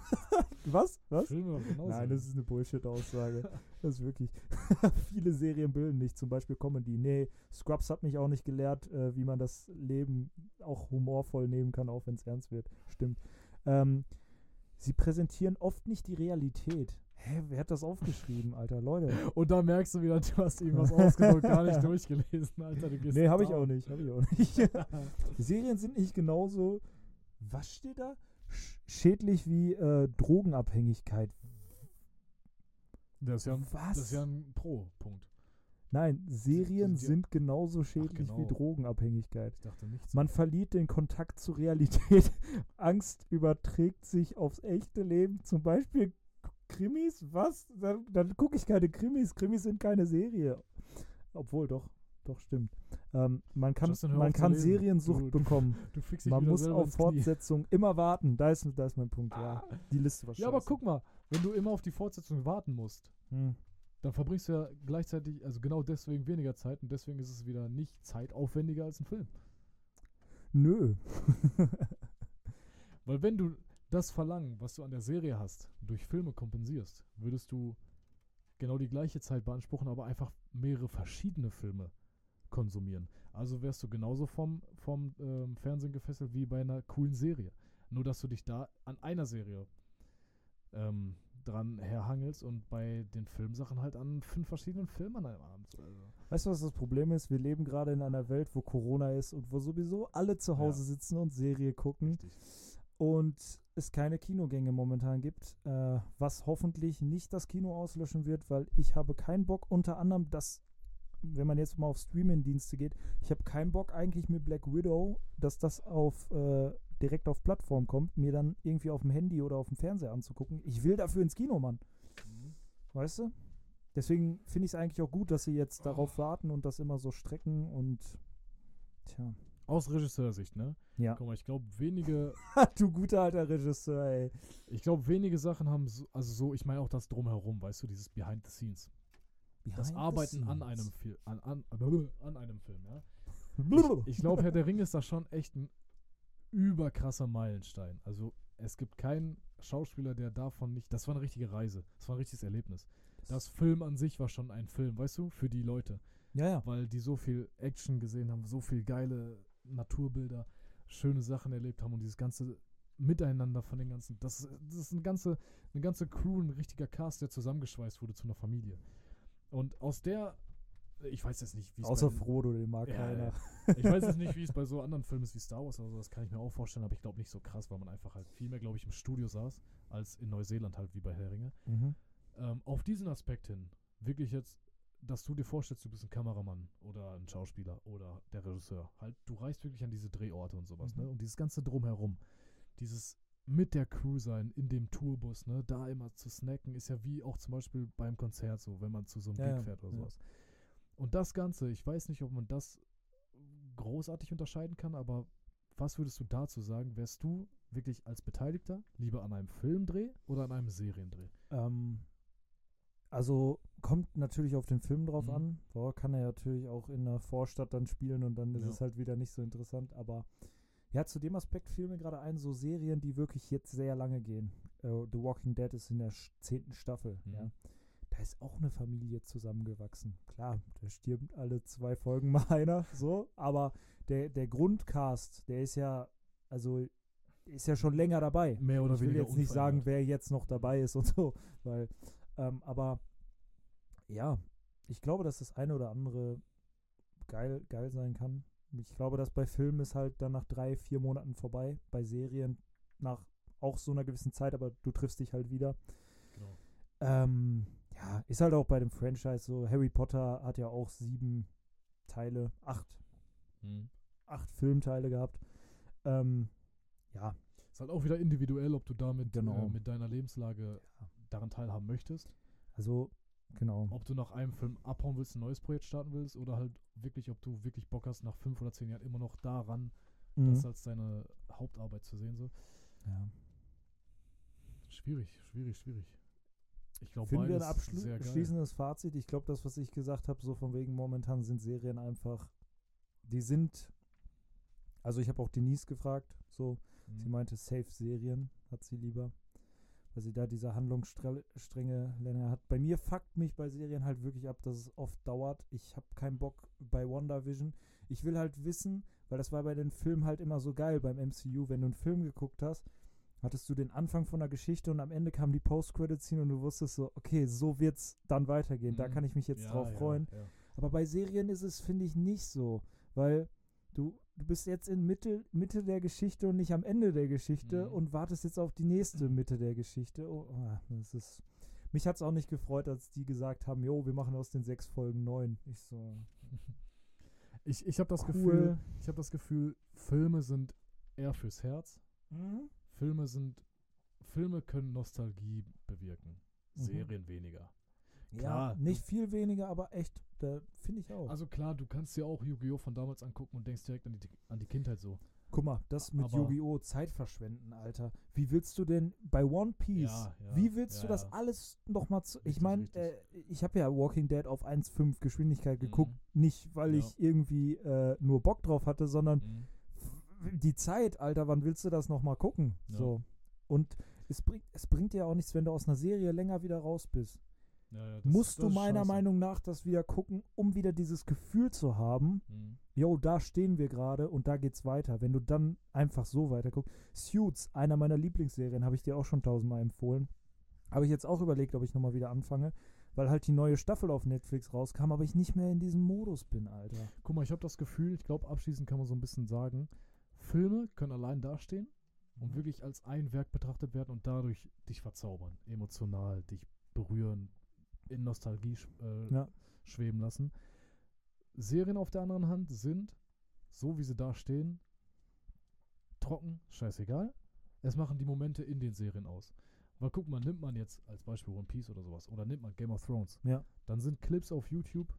Was? Was? Filme doch genauso. Nein, das ist eine Bullshit-Aussage. Das ist wirklich. Viele Serien bilden nicht, zum Beispiel Comedy. Nee, Scrubs hat mich auch nicht gelehrt, äh, wie man das Leben auch humorvoll nehmen kann, auch wenn es ernst wird. Stimmt. Ähm, sie präsentieren oft nicht die Realität. Hä, wer hat das aufgeschrieben, Alter? Leute. Und da merkst du wieder, du hast irgendwas ausgedruckt, gar nicht durchgelesen, Alter. Du gehst Nee, habe ich down. auch nicht. Habe ich auch nicht. Serien sind nicht genauso. Was steht da? Sch schädlich wie äh, Drogenabhängigkeit. Das ist ja, ein- Was? das ist ja ein Pro-Punkt. Nein, Serien die- die- sind genauso schädlich wie genau. Drogenabhängigkeit. Ich dachte nichts. Man verliert den Kontakt zur Realität. Angst überträgt sich aufs echte Leben. Zum Beispiel Krimis? Was? Dann, dann gucke ich keine Krimis. Krimis sind keine Serie. Obwohl, doch. Doch, stimmt. Ähm, man kann, Justin, hör man auf zu kann lesen. Seriensucht Du- du- bekommen. Du fickst dich Man wieder muss selber auf ins Knie. Fortsetzung immer warten. Da ist, da ist mein Punkt, ja. Ah. Die Liste war Ja, aber scheiße. guck mal, wenn du immer auf die Fortsetzung warten musst, Hm. dann verbringst du ja gleichzeitig, also genau deswegen weniger Zeit und deswegen ist es wieder nicht zeitaufwendiger als ein Film. Nö. Weil wenn du das Verlangen, was du an der Serie hast, durch Filme kompensierst, würdest du genau die gleiche Zeit beanspruchen, aber einfach mehrere verschiedene Filme konsumieren. Also wärst du genauso vom, vom ähm, Fernsehen gefesselt wie bei einer coolen Serie. Nur, dass du dich da an einer Serie ähm, dran herhangelst und bei den Filmsachen halt an fünf verschiedenen Filmen an einem Abend. Also, Weißt du, was das Problem ist? Wir leben gerade in einer Welt, wo Corona ist und wo sowieso alle zu Hause Ja. sitzen und Serie gucken. richtig. Und es keine Kinogänge momentan gibt, äh, was hoffentlich nicht das Kino auslöschen wird, weil ich habe keinen Bock, unter anderem das, wenn man jetzt mal auf Streaming-Dienste geht, ich habe keinen Bock eigentlich mir Black Widow, dass das auf äh, direkt auf Plattform kommt, mir dann irgendwie auf dem Handy oder auf dem Fernseher anzugucken. Ich will dafür ins Kino, Mann. Mhm. Weißt du? Deswegen finde ich es eigentlich auch gut, dass sie jetzt darauf warten und das immer so strecken und tja. Aus Regisseursicht, ne? Ja. Guck mal, ich glaube, wenige, Du guter alter Regisseur, ey. ich glaube, wenige Sachen haben so, also so, ich meine auch das Drumherum, weißt du, dieses Behind the Scenes. Das Behind the Arbeiten an scenes. einem Film, an, an, an einem Film, ja. Ich, ich glaube, Herr der Ringe ist da schon echt ein überkrasser Meilenstein. Also es gibt keinen Schauspieler, der davon nicht, das war eine richtige Reise, das war ein richtiges Erlebnis. Das Film an sich war schon ein Film, weißt du, für die Leute. Ja, ja. Weil die so viel Action gesehen haben, so viel geile Naturbilder, schöne Sachen erlebt haben und dieses ganze Miteinander von den ganzen, das, ist- das ist eine ganze, eine ganze Crew, ein richtiger Cast, der zusammengeschweißt wurde zu einer Familie. Und aus der, ich weiß jetzt nicht, wie es Außer bei, Frodo, den mag Ja, keiner. ich weiß jetzt nicht, wie es bei so anderen Filmen ist wie Star Wars oder so, das kann ich mir auch vorstellen, aber ich glaube nicht so krass, weil man einfach halt viel mehr, glaube ich, im Studio saß, als in Neuseeland halt, wie bei Herr der Ringe. Mhm. Ähm, auf diesen Aspekt hin, wirklich jetzt dass du dir vorstellst, du bist ein Kameramann oder ein Schauspieler oder der Regisseur. Halt, du reist wirklich an diese Drehorte und sowas, Mhm. ne? Und dieses ganze Drumherum, dieses mit der Crew sein, in dem Tourbus, ne? Da immer zu snacken, ist ja wie auch zum Beispiel beim Konzert so, wenn man zu so einem Ja, Gig ja, fährt oder ja. sowas. Und das Ganze, ich weiß nicht, ob man das großartig unterscheiden kann, aber was würdest du dazu sagen? Wärst du wirklich als Beteiligter lieber an einem Filmdreh oder an einem Seriendreh? Ähm, also kommt natürlich auf den Film drauf Mhm. an. Boah, kann er natürlich auch in der Vorstadt dann spielen und dann ist Ja. es halt wieder nicht so interessant. Aber ja, zu dem Aspekt fiel mir gerade ein, so Serien, die wirklich jetzt sehr lange gehen. Äh, The Walking Dead ist in der sch- zehnten Staffel, Mhm. ja. Da ist auch eine Familie zusammengewachsen. Klar, da stirbt alle zwei Folgen mal einer, so, aber der, der Grundcast, der ist ja, also ist ja schon länger dabei. Mehr oder Ich will weniger jetzt nicht sagen, unverändert. wer jetzt noch dabei ist und so, weil, ähm, aber ja, ich glaube, dass das eine oder andere geil, geil sein kann. Ich glaube, dass bei Filmen ist halt dann nach drei, vier Monaten vorbei, bei Serien nach auch so einer gewissen Zeit, aber du triffst dich halt wieder. Genau. Ähm, ja, ist halt auch bei dem Franchise so. Harry Potter hat ja auch sieben Teile, acht, Mhm. acht Filmteile gehabt. Ähm, ja, Ist halt auch wieder individuell, ob du damit Genau. äh, mit deiner Lebenslage daran teilhaben möchtest. also, genau. Ob du nach einem Film abhauen willst, ein neues Projekt starten willst oder halt wirklich, ob du wirklich Bock hast, nach fünf oder zehn Jahren immer noch daran, Mhm. das als deine Hauptarbeit zu sehen. So. Ja. Schwierig, schwierig, schwierig. Ich glaube, Finden wir ein beides abschli- sehr geil. abschließendes Fazit? Ich glaube, das, was ich gesagt habe, so von wegen momentan sind Serien einfach, die sind, also ich habe auch Denise gefragt, so, Mhm. sie meinte Safe-Serien hat sie lieber, weil sie da diese Handlungsstränge länger hat. Bei mir fuckt mich bei Serien halt wirklich ab, dass es oft dauert. Ich habe keinen Bock bei WandaVision. Ich will halt wissen, weil das war bei den Filmen halt immer so geil beim M C U, wenn du einen Film geguckt hast, hattest du den Anfang von der Geschichte und am Ende kam die Post-Credit-Scene und du wusstest so, okay, so wird's dann weitergehen. Da Mhm. kann ich mich jetzt Ja, drauf ja, freuen. Ja. Aber bei Serien ist es, finde ich, nicht so, weil du, du bist jetzt in Mitte, Mitte der Geschichte und nicht am Ende der Geschichte Mhm. und wartest jetzt auf die nächste Mitte der Geschichte. Oh, ah, das ist, mich hat es auch nicht gefreut, als die gesagt haben, jo, wir machen aus den sechs Folgen neun. Ich so, Ich, ich habe das Cool. Gefühl, ich habe das Gefühl, Filme sind eher fürs Herz. mhm. Filme sind, Filme können Nostalgie bewirken. Mhm. Serien weniger. ja, Klar, nicht viel weniger, aber echt, da finde ich auch. Also klar, du kannst dir auch Yu-Gi-Oh! Von damals angucken und denkst direkt an die, an die Kindheit so. Guck mal, das mit aber- Yu-Gi-Oh! Zeit verschwenden, Alter. Wie willst du denn bei One Piece, Ja, ja, wie willst ja, du das ja. alles nochmal zu. Ich Richtig, meine, richtig. äh, ich habe ja Walking Dead auf eins Komma fünf Geschwindigkeit Mhm. geguckt, nicht weil Ja. ich irgendwie äh, nur Bock drauf hatte, sondern Mhm. f- die Zeit, Alter, wann willst du das nochmal gucken? Ja. So. Und es bringt, es bringt dir auch nichts, wenn du aus einer Serie länger wieder raus bist. Ja, ja, das- Musst das du ist meiner scheiße. Meinung nach das wieder gucken, um wieder dieses Gefühl zu haben, Mhm. jo, da stehen wir gerade und da geht's weiter. Wenn du dann einfach so weiter guckst. Suits, einer meiner Lieblingsserien, habe ich dir auch schon tausendmal empfohlen. Habe ich jetzt auch überlegt, ob ich nochmal wieder anfange, weil halt die neue Staffel auf Netflix rauskam, aber ich nicht mehr in diesem Modus bin, Alter. Guck mal, ich habe das Gefühl, ich glaube, abschließend kann man so ein bisschen sagen, Filme können allein dastehen und Mhm. wirklich als ein Werk betrachtet werden und dadurch dich verzaubern, emotional, dich berühren, in Nostalgie sch äh, Ja. schweben lassen. Serien auf der anderen Hand sind, so wie sie da stehen, trocken, scheißegal. Es machen die Momente in den Serien aus. Weil guck mal, nimmt man jetzt als Beispiel One Piece oder sowas oder nimmt man Game of Thrones, Ja. dann sind Clips auf YouTube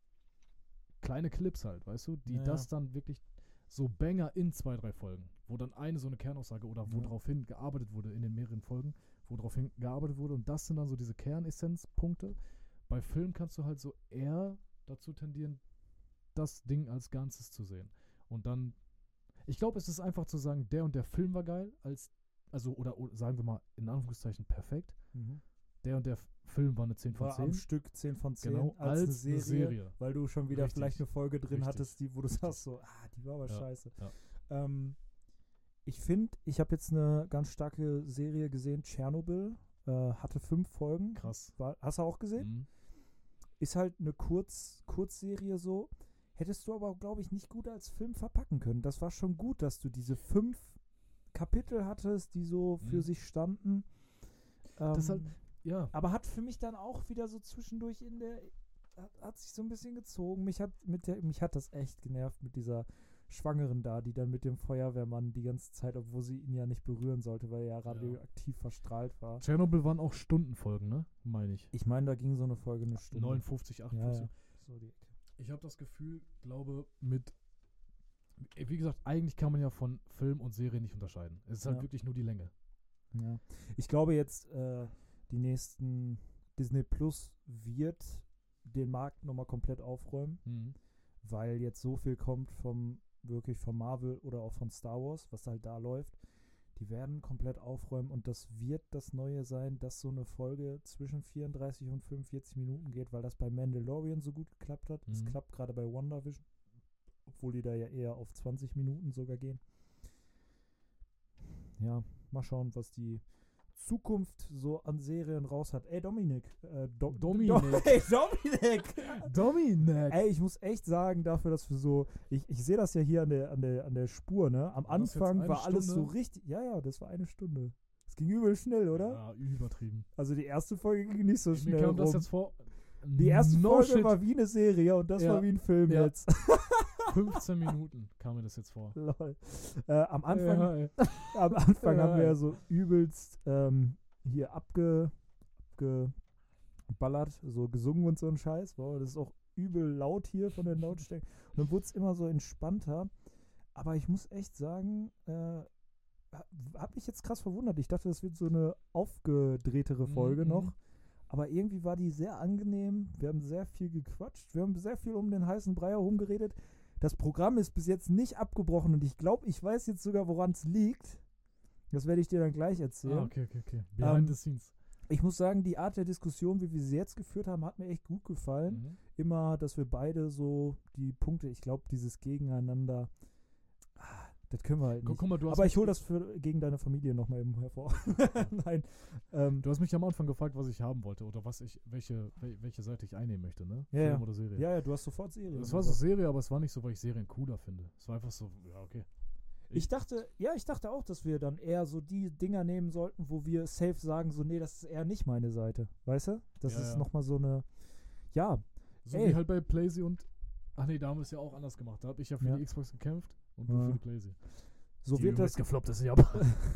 kleine Clips halt, weißt du, die Ja, ja. das dann wirklich so Banger in zwei, drei Folgen, wo dann eine so eine Kernaussage oder Ja. woraufhin gearbeitet wurde in den mehreren Folgen, woraufhin gearbeitet wurde und das sind dann so diese Kernessenzpunkte. Bei Film kannst du halt so eher dazu tendieren, das Ding als Ganzes zu sehen. Und dann, ich glaube, es ist einfach zu sagen, der und der Film war geil, als, also, oder, oder sagen wir mal in Anführungszeichen perfekt, Mhm. der und der F- Film war eine zehn von War zehn. am Stück zehn von zehn Genau, als, eine Serie, Serie. weil du schon wieder Richtig. vielleicht eine Folge drin Richtig. hattest, die, wo du Richtig. sagst so, ah, die war aber Ja. scheiße. Ja. Ähm, ich finde, ich habe jetzt eine ganz starke Serie gesehen, Tschernobyl, äh, hatte fünf Folgen. Krass. War, hast du auch gesehen? Mhm. Ist halt eine Kurz, Kurzserie so. Hättest du aber, glaube ich, nicht gut als Film verpacken können. Das war schon gut, dass du diese fünf Kapitel hattest, die so für Mhm. sich standen. Das Ähm, halt- Ja. aber hat für mich dann auch wieder so zwischendurch in der hat, hat sich so ein bisschen gezogen. Mich hat, mit der, mich hat das echt genervt mit dieser Schwangeren da, die dann mit dem Feuerwehrmann die ganze Zeit, obwohl sie ihn ja nicht berühren sollte, weil er ja radioaktiv verstrahlt war. Tschernobyl waren auch Stundenfolgen, ne? Meine ich. Ich meine, da ging so eine Folge eine Stunde. neunundfünfzig, Ja, achtundfünfzig. ja. So die Ecke. Ich habe das Gefühl, glaube, mit. Wie gesagt, eigentlich kann man ja von Film und Serie nicht unterscheiden. Es ist halt Ja. wirklich nur die Länge. Ja. Ich glaube jetzt, äh, die nächsten Disney Plus wird den Markt nochmal komplett aufräumen, Mhm. weil jetzt so viel kommt vom wirklich von Marvel oder auch von Star Wars, was halt da läuft. Die werden komplett aufräumen und das wird das Neue sein, dass so eine Folge zwischen vierunddreißig und fünfundvierzig Minuten geht, weil das bei Mandalorian so gut geklappt hat. Es Mhm. klappt gerade bei WandaVision, obwohl die da ja eher auf zwanzig Minuten sogar gehen. Ja, mal schauen, was die Zukunft so an Serien raus hat. Ey, Dominik. Äh, Do Dominik. Do Ey, Dominik. Dominik! Ey, ich muss echt sagen, dafür, dass wir so, ich, ich sehe das ja hier an der, an der, an der Spur, ne? Am War das jetzt Anfang eine war alles so Stunde? richtig, ja, ja, das war eine Stunde. Es ging übel schnell, oder? Ja, übertrieben. Also die erste Folge ging nicht so Mir schnell kam das rum. jetzt vor. Die erste no Folge shit. war wie eine Serie und das Ja. war wie ein Film Ja. jetzt. fünfzehn Minuten kam mir das jetzt vor. Lol. Äh, am Anfang, Ja, ey. am Anfang Ja, haben wir ey. ja so übelst ähm, hier abge, abgeballert, so gesungen und so ein Scheiß. Wow, das ist auch übel laut hier von den Lautstärken. Und dann wurde es immer so entspannter. Aber ich muss echt sagen, äh, hat mich jetzt krass verwundert. Ich dachte, das wird so eine aufgedrehtere Folge Mhm. noch. Aber irgendwie war die sehr angenehm. Wir haben sehr viel gequatscht. Wir haben sehr viel um den heißen Brei herumgeredet. Das Programm ist bis jetzt nicht abgebrochen und ich glaube, ich weiß jetzt sogar, woran es liegt. Das werde ich dir dann gleich erzählen. Ah, okay, okay, okay. Behind Ähm, the scenes. Ich muss sagen, die Art der Diskussion, wie wir sie jetzt geführt haben, hat mir echt gut gefallen. Mhm. Immer, dass wir beide so die Punkte, ich glaube, dieses Gegeneinander, ah, das können wir halt Guck, nicht. guck mal, du hast Aber mich, ich hole das für, gegen deine Familie nochmal eben hervor. Nein. Ähm, Du hast mich am Anfang gefragt, was ich haben wollte oder was ich, welche, wel- welche Seite ich einnehmen möchte, ne? Ja, Film ja. oder Serie. ja, ja, du hast sofort Serien. Das war so Serie, aber es war nicht so, weil ich Serien cooler finde. Es war einfach so, ja, okay. Ich dachte, ja, ich dachte auch, dass wir dann eher so die Dinger nehmen sollten, wo wir safe sagen, so, nee, das ist eher nicht meine Seite. Weißt du? Das Ja, ist ja. nochmal so eine, ja, So Ey. wie halt bei Playsee und, ach nee, da haben wir es ja auch anders gemacht. Da habe ich ja für Ja. die Xbox gekämpft und Ja. du für die Playsee. so die wird das, übelst gefloppt ist, ja, aber.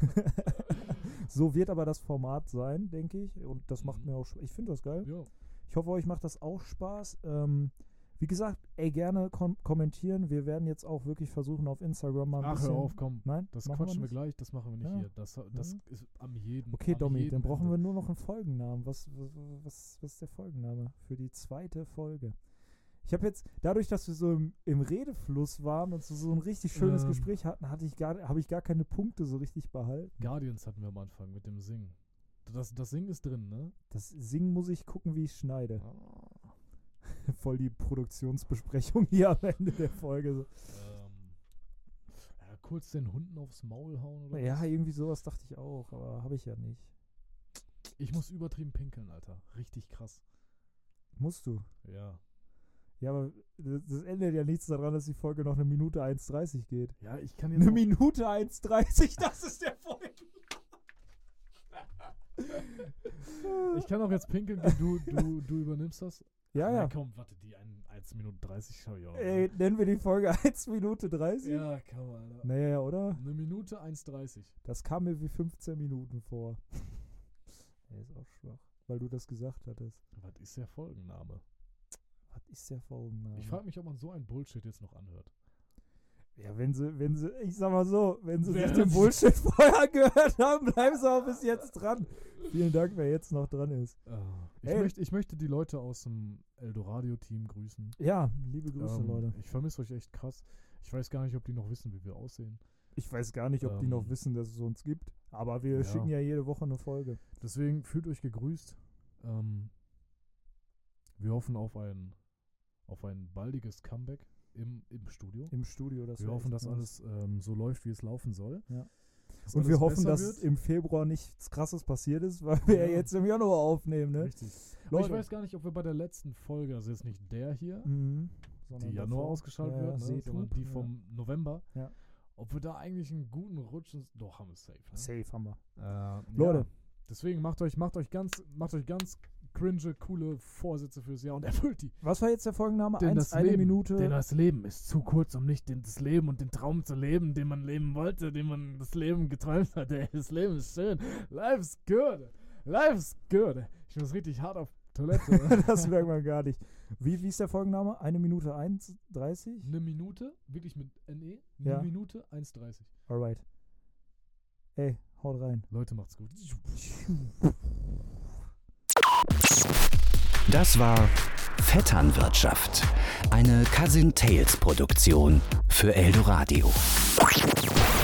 so wird aber das Format sein, denke ich. Und das macht Mhm. mir auch, Sp- ich finde das geil. Ja. Ich hoffe, euch macht das auch Spaß. Ähm, wie gesagt, ey, gerne kom kommentieren. Wir werden jetzt auch wirklich versuchen, auf Instagram mal ein Ach, bisschen. hör auf, komm. Nein, Das machen quatschen wir, nicht? gleich, das machen wir nicht Ja. hier. Das, das Ja. ist am jeden. Okay, am Domi, jedem dann brauchen Ende. wir nur noch einen Folgennamen. Was, was, was, was ist der Folgenname für die zweite Folge? Ich habe jetzt, dadurch, dass wir so im, im Redefluss waren und so, so ein richtig schönes Ähm. Gespräch hatten, hatte ich gar, habe ich gar keine Punkte so richtig behalten. Guardians hatten wir am Anfang mit dem Singen. Das, das Singen ist drin, ne? Das Singen muss ich gucken, wie ich schneide. Ah. Voll die Produktionsbesprechung hier am Ende der Folge. So. Ähm, ja, kurz den Hunden aufs Maul hauen oder Ja, was? irgendwie sowas dachte ich auch, aber habe ich ja nicht. Ich muss übertrieben pinkeln, Alter. Richtig krass. Musst du. Ja. Ja, aber das, das ändert ja nichts daran, dass die Folge noch eine Minute eins dreißig geht. Ja, ich kann jetzt Eine auch, Minute eins dreißig, das ist der Folge. ich kann auch jetzt pinkeln, gehen, du, du, du übernimmst das. Ja, Ach, ja. nein, komm, warte, die eins Minute dreißig schau ich auch. noch. Ey, nennen wir die Folge eins Minute dreißig? Ja, komm, Alter. Naja, oder? Eine Minute eins dreißig. Das kam mir wie fünfzehn Minuten vor. Er ist auch schwach, weil du das gesagt hattest. Was ist der Folgenname? Was ist der Folgenname? Ich frage mich, ob man so ein Bullshit jetzt noch anhört. Ja, wenn sie, wenn sie, ich sag mal so, wenn sie sich Wer- den Bullshit vorher gehört haben, bleiben sie auch bis jetzt dran. Vielen Dank, wer jetzt noch dran ist. Ich, Ey. möchte, ich möchte die Leute aus dem Eldoradio-Team grüßen. Ja, liebe Grüße, Ähm, Leute. Ich vermisse euch echt krass. Ich weiß gar nicht, ob die noch wissen, wie wir aussehen. Ich weiß gar nicht, ob die ähm, noch wissen, dass es uns gibt. Aber wir ja. schicken ja jede Woche eine Folge. Deswegen fühlt euch gegrüßt. Ähm, wir hoffen auf ein, auf ein baldiges Comeback im, im Studio. Im Studio. Das wir wär hoffen, echt dass nice. alles ähm, so läuft, wie es laufen soll. Ja. Dass Und alles wir hoffen, besser dass wird. im Februar nichts Krasses passiert ist, weil wir ja Ja. jetzt im Januar aufnehmen, ne? Richtig. Aber ich Leute. weiß gar nicht, ob wir bei der letzten Folge, also jetzt nicht der hier, Mhm. die Sondern Januar davor. ausgestrahlt Ja, wird, ne, Seetub, sondern die ja. vom November, Ja. ob wir da eigentlich einen guten Rutsch, ins- doch haben wir safe. Ne? Safe haben wir. Äh, Leute. Ja. Deswegen macht euch, macht euch ganz, macht euch ganz cringe, coole Vorsätze fürs Jahr und erfüllt die. Was war jetzt der Folgenname? Denn Eins, das eine Leben, Minute. Denn das Leben ist zu kurz, um nicht den, das Leben und den Traum zu leben, den man leben wollte, den man das Leben geträumt hat. Ey, das Leben ist schön. Life's good. Life's good. Ich muss richtig hart auf Toilette. Das merkt man gar nicht. Wie, wie ist der Folgenname? Eine Minute eins dreißig? Eine Minute, wirklich mit N E, eine Ja. Minute eins dreißig. Alright. Ey, haut rein. Leute, macht's gut. Das war Vetternwirtschaft, eine Cousin Tales Produktion für Eldoradio.